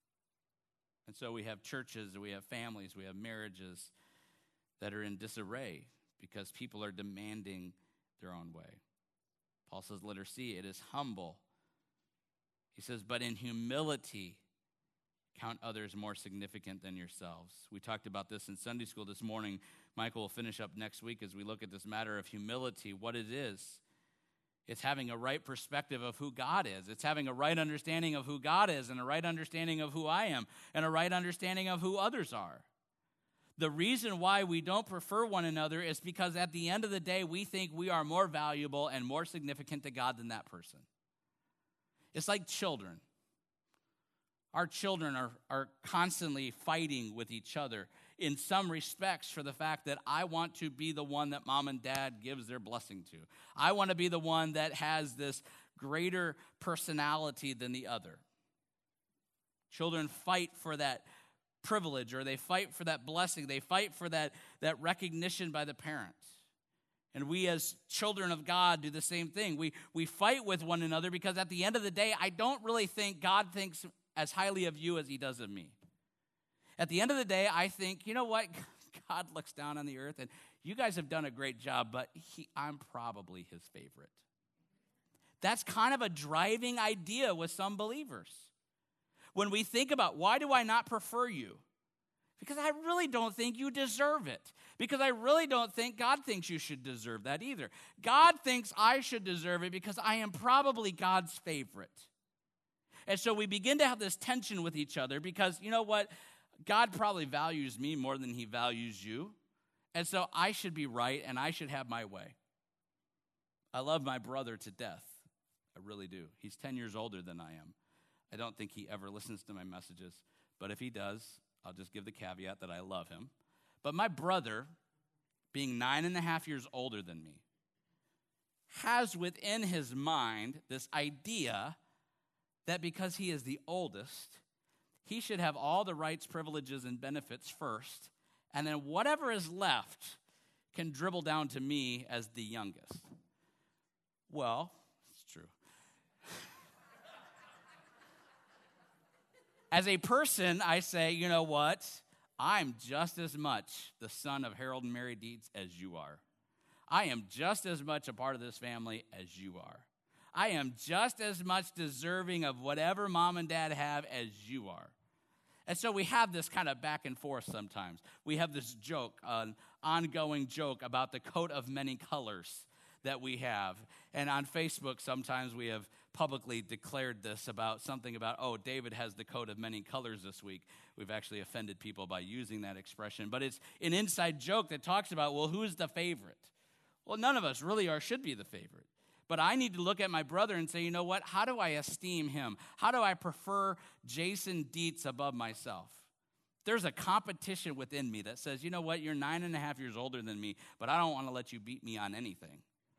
And so we have churches, we have families, we have marriages that are in disarray because people are demanding their own way. Paul says, let her see, it is humble. He says, but in humility, count others more significant than yourselves. We talked about this in Sunday school this morning. Michael will finish up next week as we look at this matter of humility, what it is. It's having a right perspective of who God is. It's having a right understanding of who God is and a right understanding of who I am and a right understanding of who others are. The reason why we don't prefer one another is because at the end of the day, we think we are more valuable and more significant to God than that person. It's like children. Our children are, are constantly fighting with each other in some respects for the fact that I want to be the one that mom and dad gives their blessing to. I want to be the one that has this greater personality than the other. Children fight for that privilege, or they fight for that blessing. They fight for that, that recognition by the parents. And we as children of God do the same thing. We, we fight with one another because at the end of the day, I don't really think God thinks as highly of you as he does of me. At the end of the day, I think, you know what? God looks down on the earth and you guys have done a great job, but he, I'm probably his favorite. That's kind of a driving idea with some believers. When we think about, why do I not prefer you? Because I really don't think you deserve it. Because I really don't think God thinks you should deserve that either. God thinks I should deserve it because I am probably God's favorite. And so we begin to have this tension with each other because, you know what? God probably values me more than he values you. And so I should be right and I should have my way. I love my brother to death. I really do. He's ten years older than I am. I don't think he ever listens to my messages, but if he does, I'll just give the caveat that I love him. But my brother, being nine and a half years older than me, has within his mind this idea that because he is the oldest, he should have all the rights, privileges, and benefits first, and then whatever is left can dribble down to me as the youngest. Well, it's true. As a person, I say, you know what? I'm just as much the son of Harold and Mary Dietz as you are. I am just as much a part of this family as you are. I am just as much deserving of whatever mom and dad have as you are. And so we have this kind of back and forth sometimes. We have this joke, an ongoing joke about the coat of many colors that we have. And on Facebook, sometimes we have publicly declared this about something about, oh, David has the coat of many colors this week. We've actually offended people by using that expression. But it's an inside joke that talks about, well, who's the favorite? Well, none of us really are, should be the favorite. But I need to look at my brother and say, you know what? How do I esteem him? How do I prefer Jason Dietz above myself? There's a competition within me that says, you know what? You're nine and a half years older than me, but I don't want to let you beat me on anything.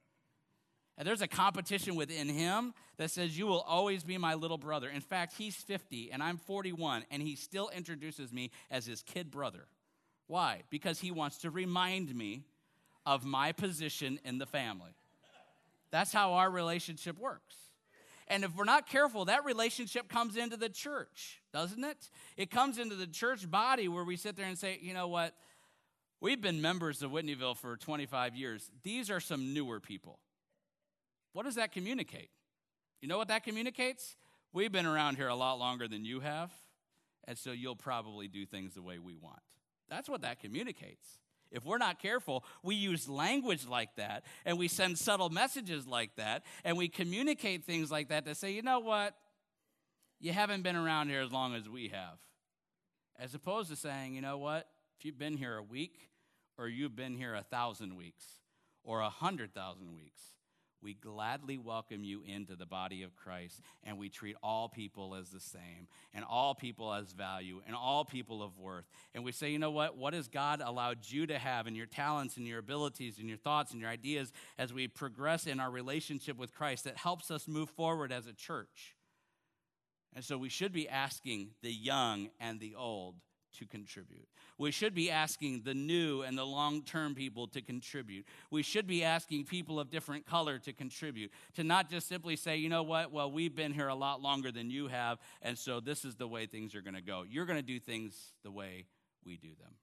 And there's a competition within him that says, you will always be my little brother. In fact, he's fifty and I'm forty-one, and he still introduces me as his kid brother. Why? Because he wants to remind me of my position in the family. That's how our relationship works. And if we're not careful, that relationship comes into the church, doesn't it? It comes into the church body where we sit there and say, you know what? We've been members of Whitneyville for twenty-five years. These are some newer people. What does that communicate? You know what that communicates? We've been around here a lot longer than you have, and so you'll probably do things the way we want. That's what that communicates. If we're not careful, we use language like that, and we send subtle messages like that, and we communicate things like that to say, you know what? You haven't been around here as long as we have. As opposed to saying, you know what? If you've been here a week, or you've been here a thousand weeks, or a hundred thousand weeks, we gladly welcome you into the body of Christ, and we treat all people as the same, and all people as value, and all people of worth. And we say, you know what? What has God allowed you to have in your talents and your abilities and your thoughts and your ideas as we progress in our relationship with Christ that helps us move forward as a church? And so we should be asking the young and the old to contribute. We should be asking the new and the long-term people to contribute. We should be asking people of different color to contribute, to not just simply say, you know what, well, we've been here a lot longer than you have, and so this is the way things are going to go. You're going to do things the way we do them.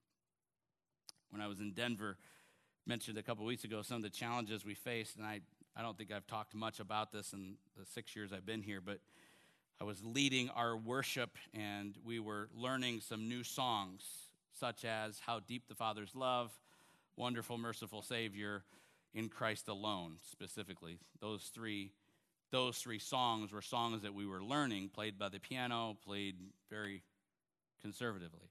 When I was in Denver, mentioned a couple weeks ago some of the challenges we faced, and I, I don't think I've talked much about this in the six years I've been here, but I was leading our worship, and we were learning some new songs, such as How Deep the Father's Love, Wonderful, Merciful Savior, In Christ Alone, specifically. Those three, those three songs were songs that we were learning, played by the piano, played very conservatively.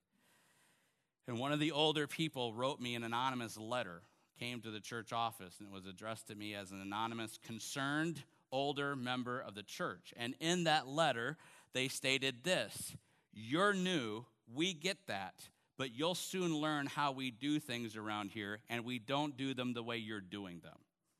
And one of the older people wrote me an anonymous letter, came to the church office, and it was addressed to me as an anonymous, concerned older member of the church. And in that letter, they stated this: you're new, we get that, but you'll soon learn how we do things around here, and we don't do them the way you're doing them.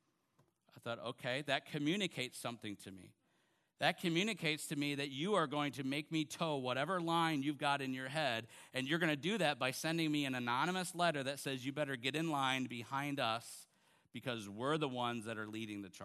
I thought, okay, that communicates something to me. That communicates to me that you are going to make me toe whatever line you've got in your head, and you're going to do that by sending me an anonymous letter that says you better get in line behind us because we're the ones that are leading the charge.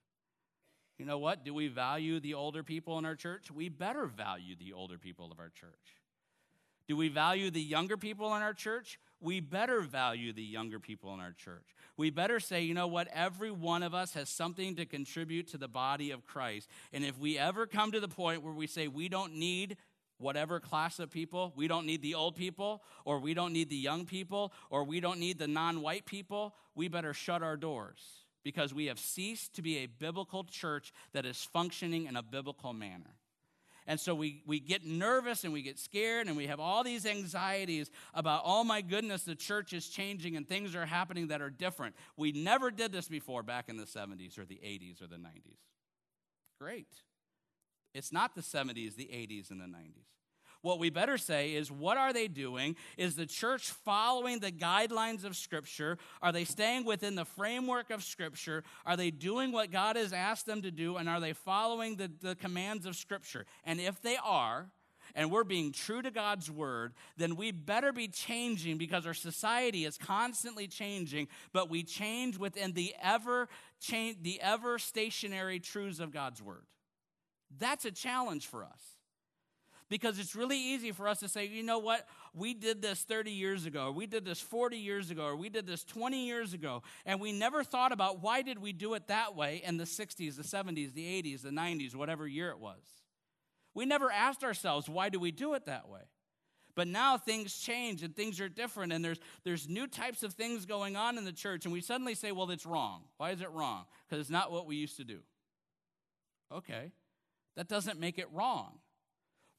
You know what? Do we value the older people in our church? We better value the older people of our church. Do we value the younger people in our church? We better value the younger people in our church. We better say, you know what? Every one of us has something to contribute to the body of Christ. And if we ever come to the point where we say we don't need whatever class of people, we don't need the old people, or we don't need the young people, or we don't need the non-white people, we better shut our doors, because we have ceased to be a biblical church that is functioning in a biblical manner. And so we, we get nervous and we get scared and we have all these anxieties about, oh my goodness, the church is changing and things are happening that are different. We never did this before back in the seventies or the eighties or the nineties. Great. It's not the seventies, the eighties, and the nineties. What we better say is, what are they doing? Is the church following the guidelines of Scripture? Are they staying within the framework of Scripture? Are they doing what God has asked them to do? And are they following the, the commands of Scripture? And if they are, and we're being true to God's word, then we better be changing, because our society is constantly changing, but we change within the ever change, the ever stationary truths of God's word. That's a challenge for us. Because it's really easy for us to say, you know what, we did this thirty years ago, or we did this forty years ago, or we did this twenty years ago, and we never thought about why did we do it that way in the sixties, the seventies, the eighties, the nineties, whatever year it was. We never asked ourselves, why do we do it that way? But now things change and things are different, and there's, there's new types of things going on in the church, and we suddenly say, well, it's wrong. Why is it wrong? Because it's not what we used to do. Okay, that doesn't make it wrong.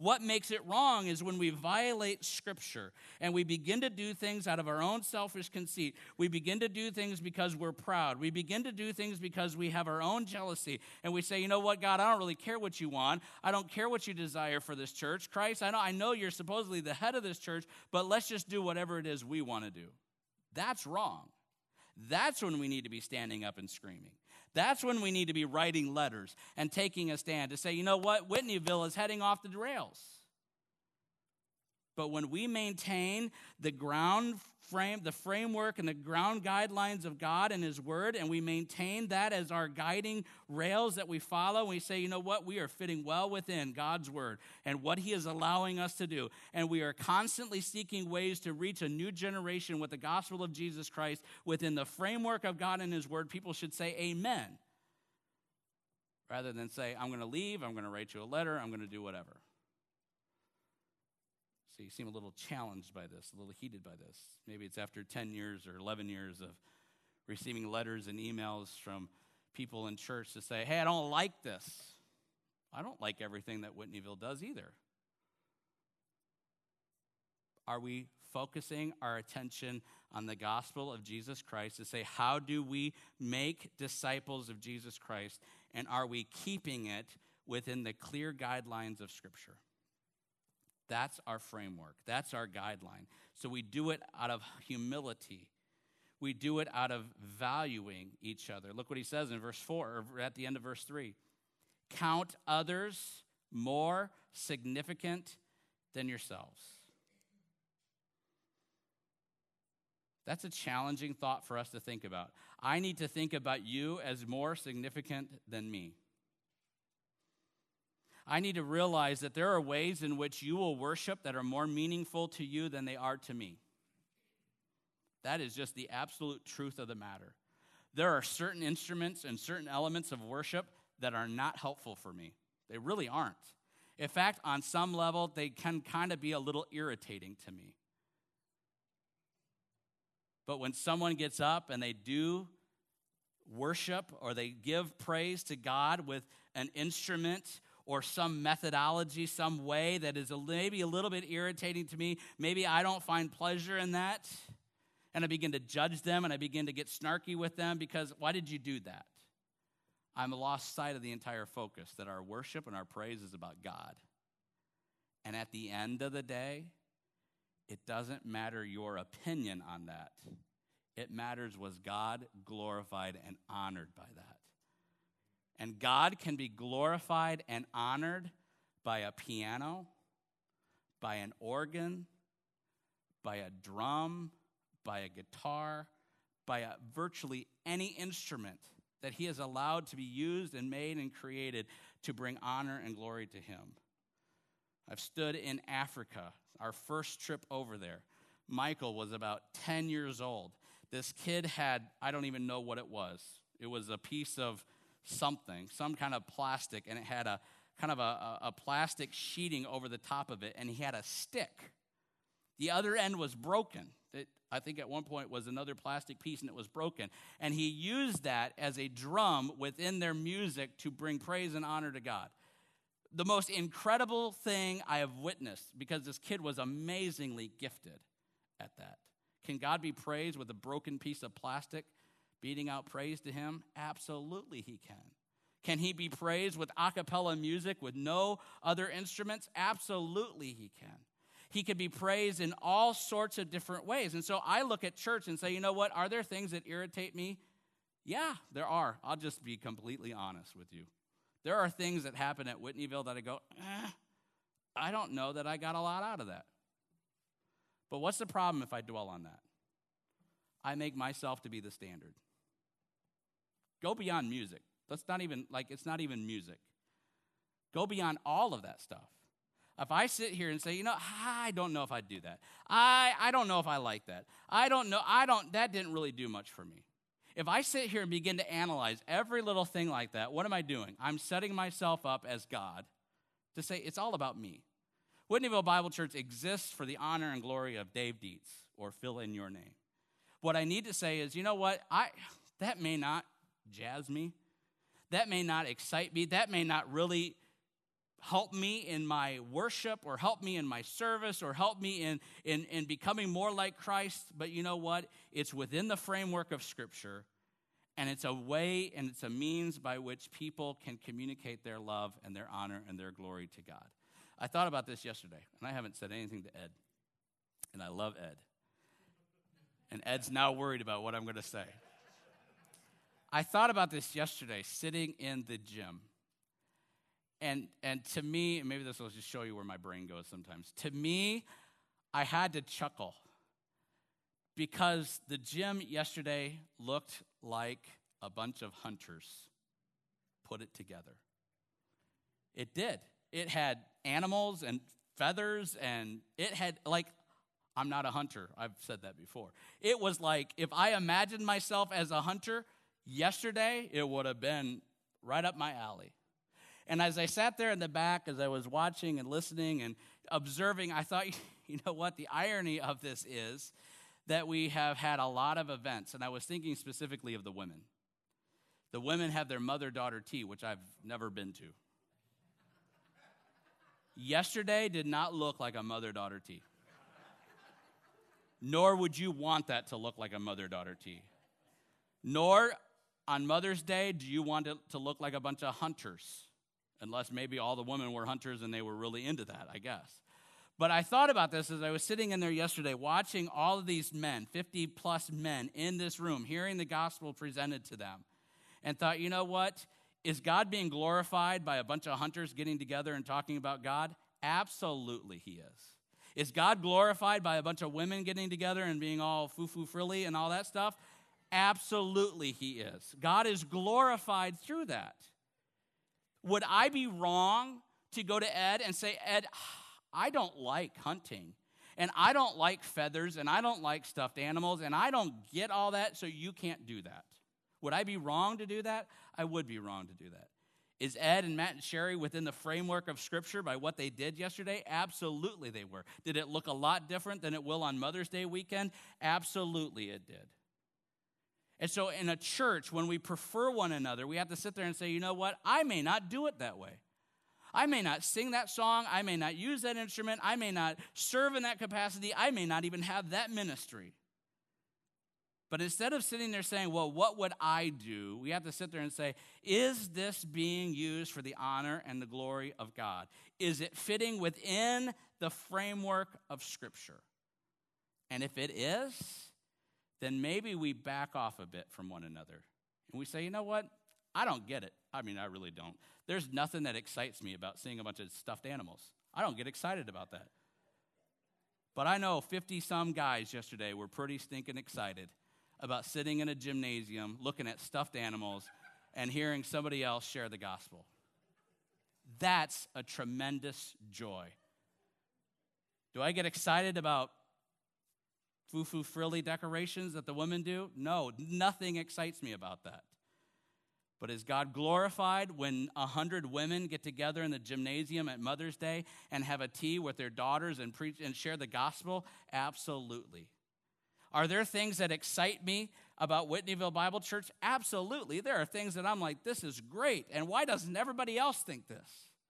What makes it wrong is when we violate Scripture and we begin to do things out of our own selfish conceit. We begin to do things because we're proud. We begin to do things because we have our own jealousy. And we say, you know what, God, I don't really care what you want. I don't care what you desire for this church. Christ, I know, I know you're supposedly the head of this church, but let's just do whatever it is we want to do. That's wrong. That's when we need to be standing up and screaming. That's when we need to be writing letters and taking a stand to say, you know what, Whitneyville is heading off the rails. But when we maintain the ground frame, the framework and the ground guidelines of God and his word, and we maintain that as our guiding rails that we follow, and we say, you know what, we are fitting well within God's word and what he is allowing us to do. And we are constantly seeking ways to reach a new generation with the gospel of Jesus Christ within the framework of God and his word. People should say amen, rather than say, I'm going to leave, I'm going to write you a letter, I'm going to do whatever. So you seem a little challenged by this, a little heated by this. Maybe it's after ten years or eleven years of receiving letters and emails from people in church to say, hey, I don't like this. I don't like everything that Whitneyville does either. Are we focusing our attention on the gospel of Jesus Christ to say, how do we make disciples of Jesus Christ, and are we keeping it within the clear guidelines of Scripture? That's our framework. That's our guideline. So we do it out of humility. We do it out of valuing each other. Look what he says in verse four, or at the end of verse three. Count others more significant than yourselves. That's a challenging thought for us to think about. I need to think about you as more significant than me. I need to realize that there are ways in which you will worship that are more meaningful to you than they are to me. That is just the absolute truth of the matter. There are certain instruments and certain elements of worship that are not helpful for me. They really aren't. In fact, on some level, they can kind of be a little irritating to me. But when someone gets up and they do worship or they give praise to God with an instrument or some methodology, some way that is a, maybe a little bit irritating to me, maybe I don't find pleasure in that, and I begin to judge them and I begin to get snarky with them because why did you do that? I'm lost sight of the entire focus that our worship and our praise is about God. And at the end of the day, it doesn't matter your opinion on that. It matters, was God glorified and honored by that? And God can be glorified and honored by a piano, by an organ, by a drum, by a guitar, by a, virtually any instrument that he has allowed to be used and made and created to bring honor and glory to him. I've stood in Africa, our first trip over there. Michael was about ten years old. This kid had, I don't even know what it was. It was a piece of something, some kind of plastic, and it had a kind of a, a plastic sheeting over the top of it, and he had a stick. The other end was broken. It, I think at one point was another plastic piece, and it was broken. And he used that as a drum within their music to bring praise and honor to God. The most incredible thing I have witnessed, because this kid was amazingly gifted at that. Can God be praised with a broken piece of plastic beating out praise to him? Absolutely he can. Can he be praised with a cappella music with no other instruments? Absolutely he can. He can be praised in all sorts of different ways. And so I look at church and say, you know what? Are there things that irritate me? Yeah, there are. I'll just be completely honest with you. There are things that happen at Whitneyville that I go, eh, I don't know that I got a lot out of that. But what's the problem if I dwell on that? I make myself to be the standard. Go beyond music. Let's not even, like, it's not even music. Go beyond all of that stuff. If I sit here and say, you know, I don't know if I'd do that. I, I don't know if I like that. I don't know, I don't, that didn't really do much for me. If I sit here and begin to analyze every little thing like that, what am I doing? I'm setting myself up as God to say, it's all about me. Whitneyville Bible Church exists for the honor and glory of Dave Dietz, or fill in your name. What I need to say is, you know what? I that may not jazz me. That may not excite me. That may not really help me in my worship or help me in my service or help me in, in, in becoming more like Christ. But you know what? It's within the framework of Scripture, and it's a way and it's a means by which people can communicate their love and their honor and their glory to God. I thought about this yesterday, and I haven't said anything to Ed, and I love Ed. And Ed's now worried about what I'm going to say. I thought about this yesterday, sitting in the gym. And and to me, and maybe this will just show you where my brain goes sometimes. To me, I had to chuckle because the gym yesterday looked like a bunch of hunters put it together. It did. It had animals and feathers, and it had, like, I'm not a hunter. I've said that before. It was like, if I imagined myself as a hunter, yesterday, it would have been right up my alley. And as I sat there in the back, as I was watching and listening and observing, I thought, you know what? The irony of this is that we have had a lot of events, and I was thinking specifically of the women. The women have their mother-daughter tea, which I've never been to. Yesterday did not look like a mother-daughter tea. Nor would you want that to look like a mother-daughter tea. Nor on Mother's Day do you want it to look like a bunch of hunters, unless maybe all the women were hunters and they were really into that, I guess. But I thought about this as I was sitting in there yesterday, watching all of these men, fifty-plus men in this room, hearing the gospel presented to them, and thought, you know what? Is God being glorified by a bunch of hunters getting together and talking about God? Absolutely he is. Is God glorified by a bunch of women getting together and being all foo-foo frilly and all that stuff? Absolutely he is. God is glorified through that. Would I be wrong to go to Ed and say, Ed, I don't like hunting, and I don't like feathers, and I don't like stuffed animals, and I don't get all that, so you can't do that? Would I be wrong to do that? I would be wrong to do that. Is Ed and Matt and Sherry within the framework of Scripture by what they did yesterday? Absolutely they were. Did it look a lot different than it will on Mother's Day weekend? Absolutely it did. And so in a church, when we prefer one another, we have to sit there and say, you know what? I may not do it that way. I may not sing that song. I may not use that instrument. I may not serve in that capacity. I may not even have that ministry. But instead of sitting there saying, well, what would I do? We have to sit there and say, is this being used for the honor and the glory of God? Is it fitting within the framework of Scripture? And if it is, then maybe we back off a bit from one another. And we say, you know what? I don't get it. I mean, I really don't. There's nothing that excites me about seeing a bunch of stuffed animals. I don't get excited about that. But I know fifty-some guys yesterday were pretty stinking excited about sitting in a gymnasium, looking at stuffed animals, and hearing somebody else share the gospel. That's a tremendous joy. Do I get excited about foo-foo frilly decorations that the women do? No, nothing excites me about that. But is God glorified when a hundred women get together in the gymnasium at Mother's Day and have a tea with their daughters and preach and share the gospel? Absolutely. Are there things that excite me about Whitneyville Bible Church? Absolutely. There are things that I'm like, this is great. And why doesn't everybody else think this?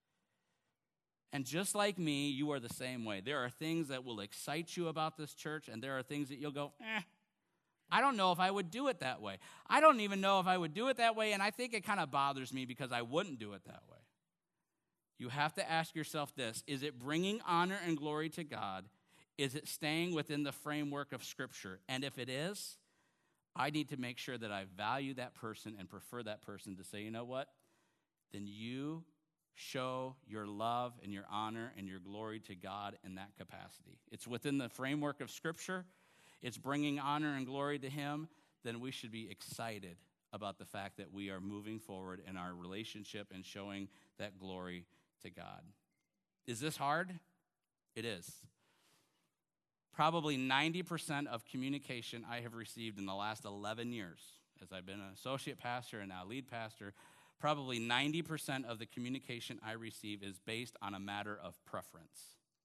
And just like me, you are the same way. There are things that will excite you about this church, and there are things that you'll go, eh, I don't know if I would do it that way. I don't even know if I would do it that way, and I think it kind of bothers me because I wouldn't do it that way. You have to ask yourself this: is it bringing honor and glory to God? Is it staying within the framework of Scripture? And if it is, I need to make sure that I value that person and prefer that person to say, you know what? Then you show your love and your honor and your glory to God in that capacity. It's within the framework of Scripture. It's bringing honor and glory to Him. Then we should be excited about the fact that we are moving forward in our relationship and showing that glory to God. Is this hard? It is. Probably ninety percent of communication I have received in the last eleven years, as I've been an associate pastor and now lead pastor, probably ninety percent of the communication I receive is based on a matter of preference.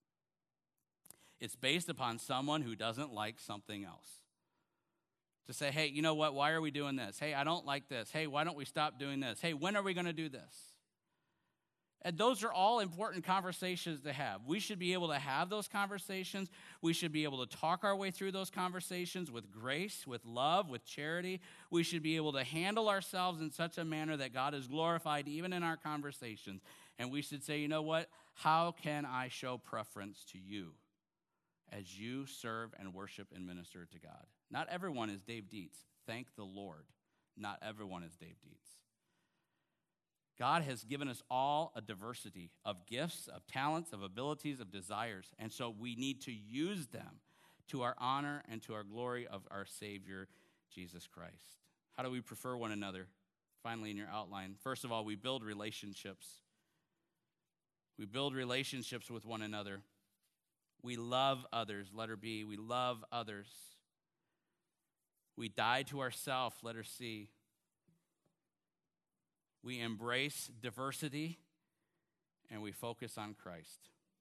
It's based upon someone who doesn't like something else. To say, hey, you know what, why are we doing this? Hey, I don't like this. Hey, why don't we stop doing this? Hey, when are we going to do this? And those are all important conversations to have. We should be able to have those conversations. We should be able to talk our way through those conversations with grace, with love, with charity. We should be able to handle ourselves in such a manner that God is glorified even in our conversations. And we should say, you know what? How can I show preference to you as you serve and worship and minister to God? Not everyone is Dave Dietz. Thank the Lord. Not everyone is Dave Dietz. God has given us all a diversity of gifts, of talents, of abilities, of desires. And so we need to use them to our honor and to our glory of our Savior, Jesus Christ. How do we prefer one another? Finally, in your outline, first of all, we build relationships. We build relationships with one another. We love others, letter B. We love others. We die to ourselves, letter C. We embrace diversity, and we focus on Christ.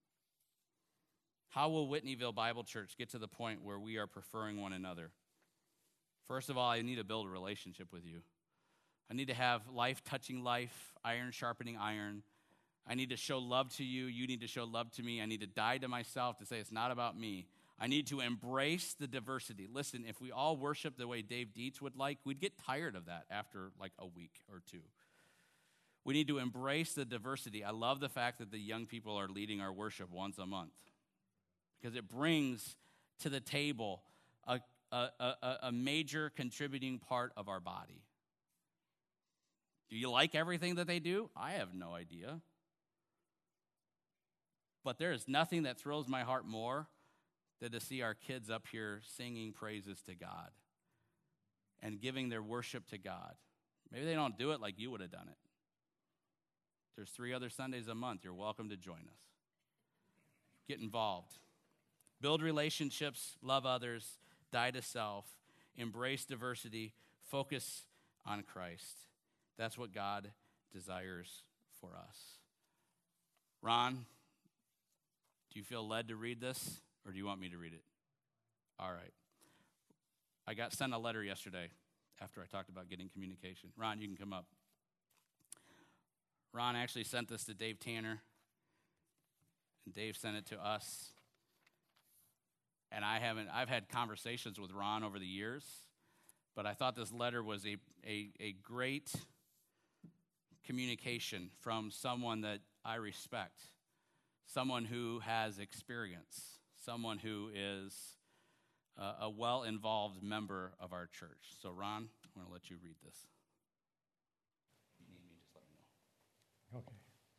How will Whitneyville Bible Church get to the point where we are preferring one another? First of all, I need to build a relationship with you. I need to have life touching life, iron sharpening iron. I need to show love to you. You need to show love to me. I need to die to myself to say it's not about me. I need to embrace the diversity. Listen, if we all worship the way Dave Dietz would like, we'd get tired of that after like a week or two. We need to embrace the diversity. I love the fact that the young people are leading our worship once a month because it brings to the table a, a, a, a major contributing part of our body. Do you like everything that they do? I have no idea. But there is nothing that thrills my heart more than to see our kids up here singing praises to God and giving their worship to God. Maybe they don't do it like you would have done it. There's three other Sundays a month. You're welcome to join us. Get involved. Build relationships, love others, die to self, embrace diversity, focus on Christ. That's what God desires for us. Ron, do you feel led to read this, or do you want me to read it? All right. I got sent a letter yesterday after I talked about getting communication. Ron, you can come up. Ron actually sent this to Dave Tanner, and Dave sent it to us. And I haven't, I've had conversations with Ron over the years, but I thought this letter was a, a, a great communication from someone that I respect, someone who has experience, someone who is a, a well-involved member of our church. So, Ron, I'm going to let you read this. Okay.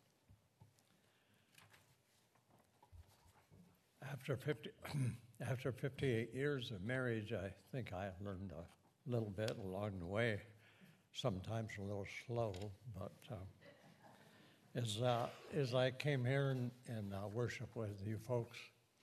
After fifty, after fifty-eight years of marriage, I think I learned a little bit along the way, sometimes a little slow, but uh, as, uh, as I came here and, and uh, worship with you folks,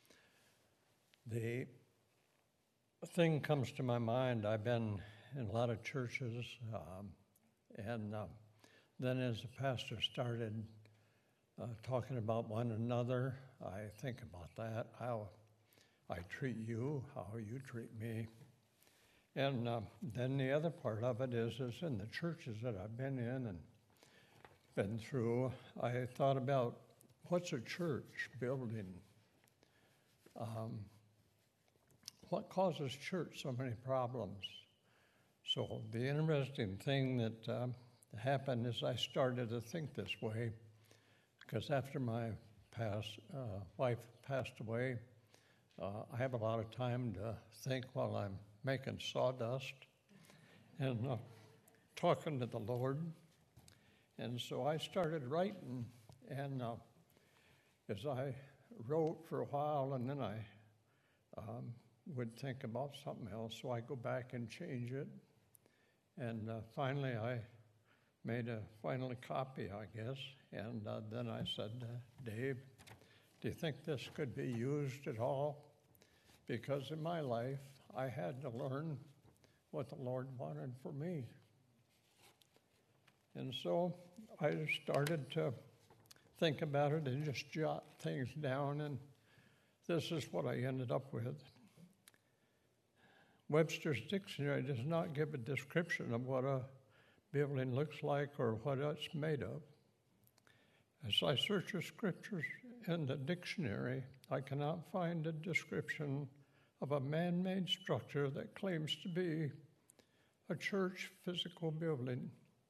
the thing comes to my mind. I've been in a lot of churches, um, and uh, then as the pastor started uh, talking about one another, I think about that, how I treat you, how you treat me. And uh, then the other part of it is, is in the churches that I've been in and been through, I thought about what's a church building? Um, what causes church so many problems? So the interesting thing that uh, happened is I started to think this way, because after my past, uh, wife passed away, uh, I have a lot of time to think while I'm making sawdust and uh, talking to the Lord. And so I started writing, and uh, as I wrote for a while, and then I um, would think about something else, so I go back and change it. And uh, finally I made a final copy, I guess, and uh, then I said, uh, Dave, do you think this could be used at all? Because in my life, I had to learn what the Lord wanted for me. And so I started to think about it and just jot things down, and this is what I ended up with. Webster's Dictionary does not give a description of what a building looks like or what it's made of. As I search the scriptures in the dictionary, I cannot find a description of a man-made structure that claims to be a church physical building.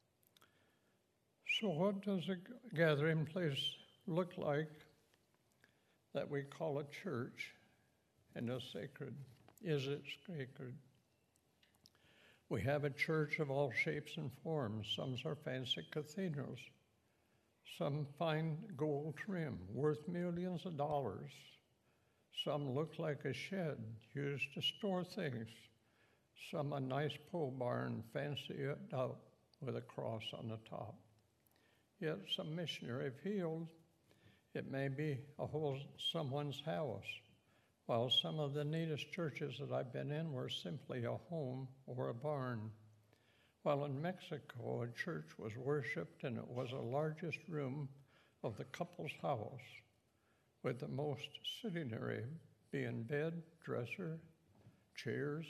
So what does a gathering place look like that we call a church and is sacred? Is it sacred? We have a church of all shapes and forms. Some are fancy cathedrals. Some fine gold trim worth millions of dollars. Some look like a shed used to store things. Some a nice pole barn, fancy it out with a cross on the top. Yet some missionary field, it may be a whole someone's house, while some of the neatest churches that I've been in were simply a home or a barn. While in Mexico, a church was worshipped, and it was the largest room of the couple's house, with the most sitting area being bed, dresser, chairs.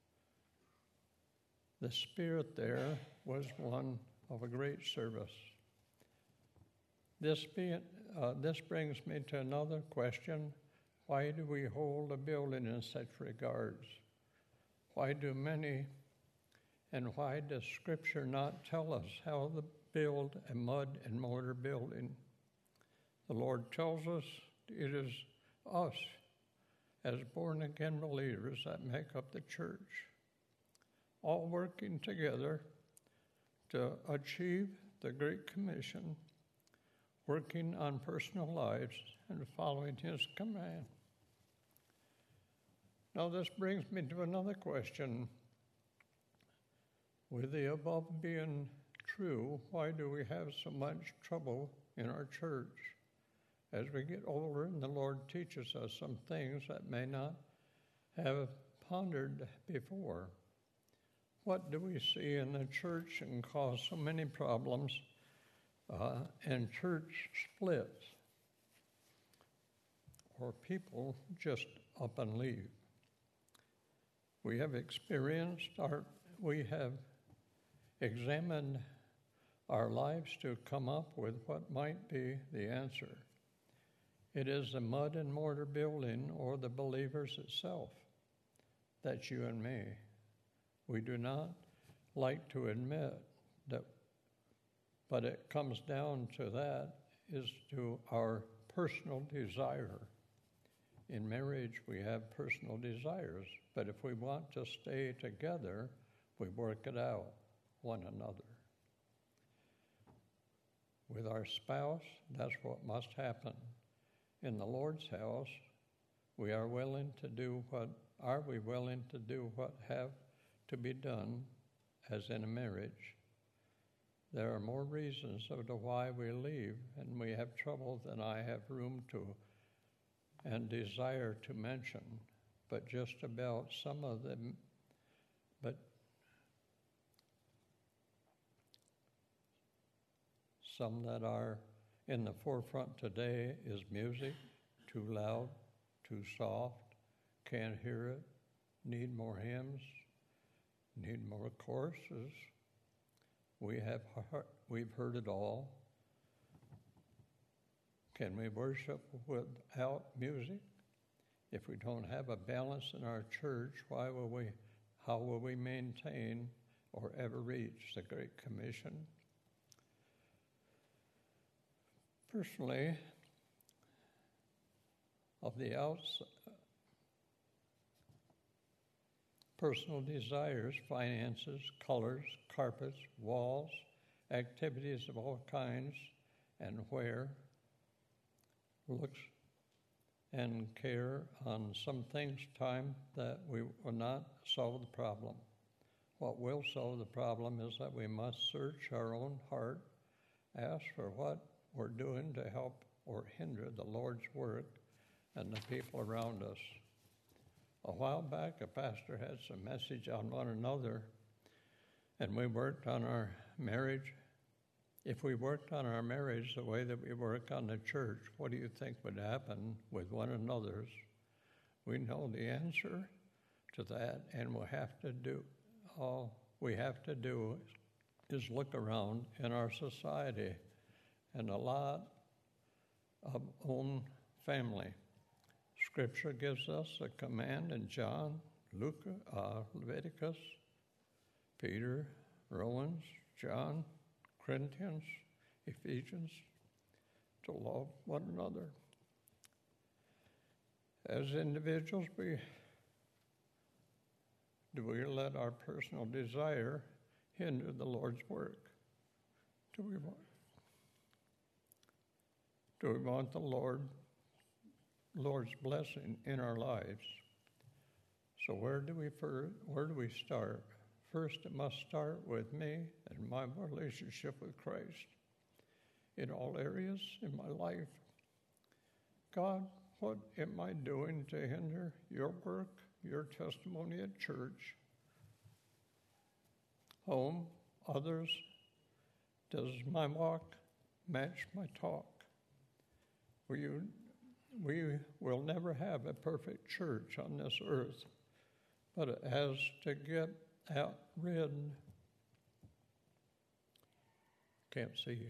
The spirit there was one of a great service. This, being, uh, this brings me to another question. Why do we hold a building in such regards? Why do many, and why does Scripture not tell us how to build a mud and mortar building? The Lord tells us it is us as born-again believers that make up the church, all working together to achieve the Great Commission, working on personal lives and following His command. Now this brings me to another question. With the above being true, why do we have so much trouble in our church? As we get older and the Lord teaches us some things that may not have pondered before. What do we see in the church and cause so many problems uh, and church splits? Or people just up and leave. We have experienced our, we have examined our lives to come up with what might be the answer. It is the mud and mortar building or the believers itself. That's you and me. We do not like to admit that, but it comes down to that is to our personal desire. In marriage, we have personal desires, but if we want to stay together, we work it out, one another. With our spouse, that's what must happen. In the Lord's house, we are willing to do what, are we willing to do what have to be done as in a marriage? There are more reasons as to why we leave, and we have trouble than I have room to and desire to mention, but just about some of them, but some that are in the forefront today is music, too loud, too soft, can't hear it, need more hymns, need more choruses. We have heard, we've heard it all. Can we worship without music? If we don't have a balance in our church, why will we, how will we maintain or ever reach the Great Commission? Personally, of the outside, personal desires, finances, colors, carpets, walls, activities of all kinds, and where, looks and care on some things time that we will not solve the problem. What will solve the problem is that we must search our own heart, ask for what we're doing to help or hinder the Lord's work and the people around us. A while back, a pastor had some message on one another, and we worked on our marriage. If we worked on our marriage the way that we work on the church, what do you think would happen with one another's? We know the answer to that, and we'll have to do, all we have to do is look around in our society. And a lot of own family. Scripture gives us a command in John, Luke, uh, Leviticus, Peter, Romans, John, Corinthians, Ephesians, to love one another. As individuals, we do we let our personal desire hinder the Lord's work? Do we want, do we want the Lord, Lord's blessing in our lives? So where do we first, where do we start? First, it must start with me and my relationship with Christ in all areas in my life. God, what am I doing to hinder your work, your testimony at church, home, others? Does my walk match my talk? We, we will never have a perfect church on this earth, but as to get out rid, can't see,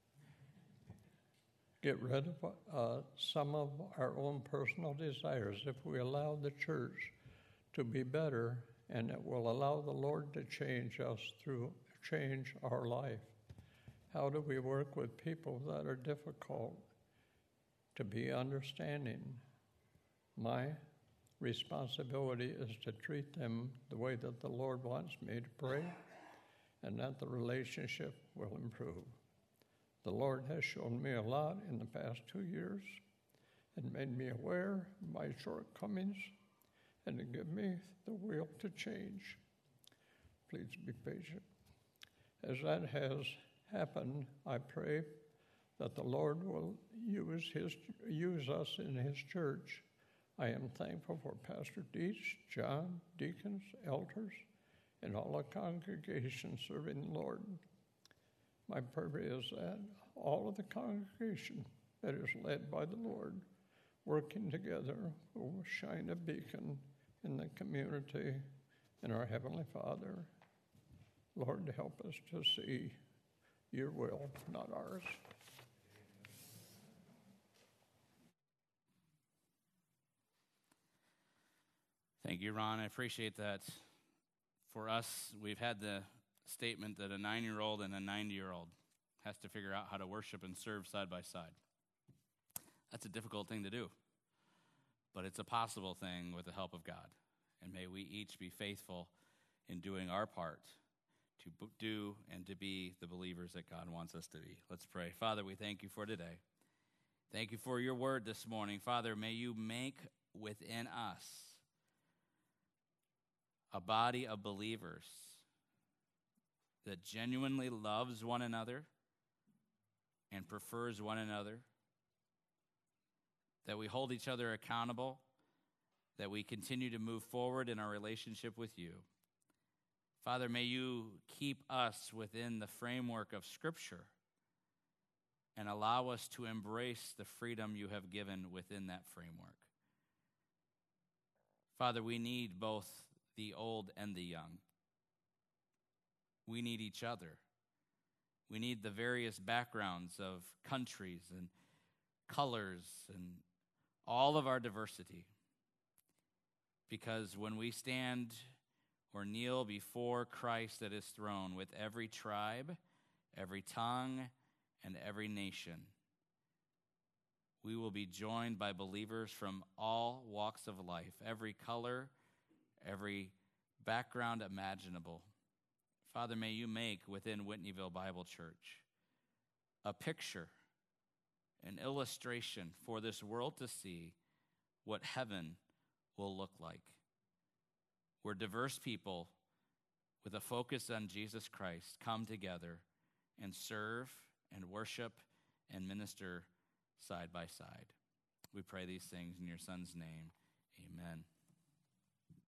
get rid of uh, some of our own personal desires if we allow the church to be better, and it will allow the Lord to change us through change our life. How do we work with people that are difficult to be understanding? My responsibility is to treat them the way that the Lord wants me to pray, and that the relationship will improve. The Lord has shown me a lot in the past two years and made me aware of my shortcomings and to give me the will to change. Please be patient. As that has happened, I pray that the Lord will use his use us in his church. I am thankful for Pastor Dietz, John, deacons, elders, and all the congregation serving the Lord. My prayer is that all of the congregation that is led by the Lord, working together, will shine a beacon in the community and our Heavenly Father. Lord, help us to see your will, not ours. Thank you, Ron. I appreciate that. For us, we've had the statement that a nine-year-old and a ninety-year-old has to figure out how to worship and serve side by side. That's a difficult thing to do, but it's a possible thing with the help of God. And may we each be faithful in doing our part to do and to be the believers that God wants us to be. Let's pray. Father, we thank you for today. Thank you for your word this morning. Father, may you make within us a body of believers that genuinely loves one another and prefers one another, that we hold each other accountable, that we continue to move forward in our relationship with you. Father, may you keep us within the framework of Scripture and allow us to embrace the freedom you have given within that framework. Father, we need both the old and the young. We need each other. We need the various backgrounds of countries and colors and all of our diversity. Because when we stand or kneel before Christ at his throne with every tribe, every tongue, and every nation, we will be joined by believers from all walks of life, every color, every background imaginable. Father, may you make within Whitneyville Bible Church a picture, an illustration for this world to see what heaven will look like. Where diverse people with a focus on Jesus Christ come together and serve and worship and minister side by side. We pray these things in your Son's name. Amen.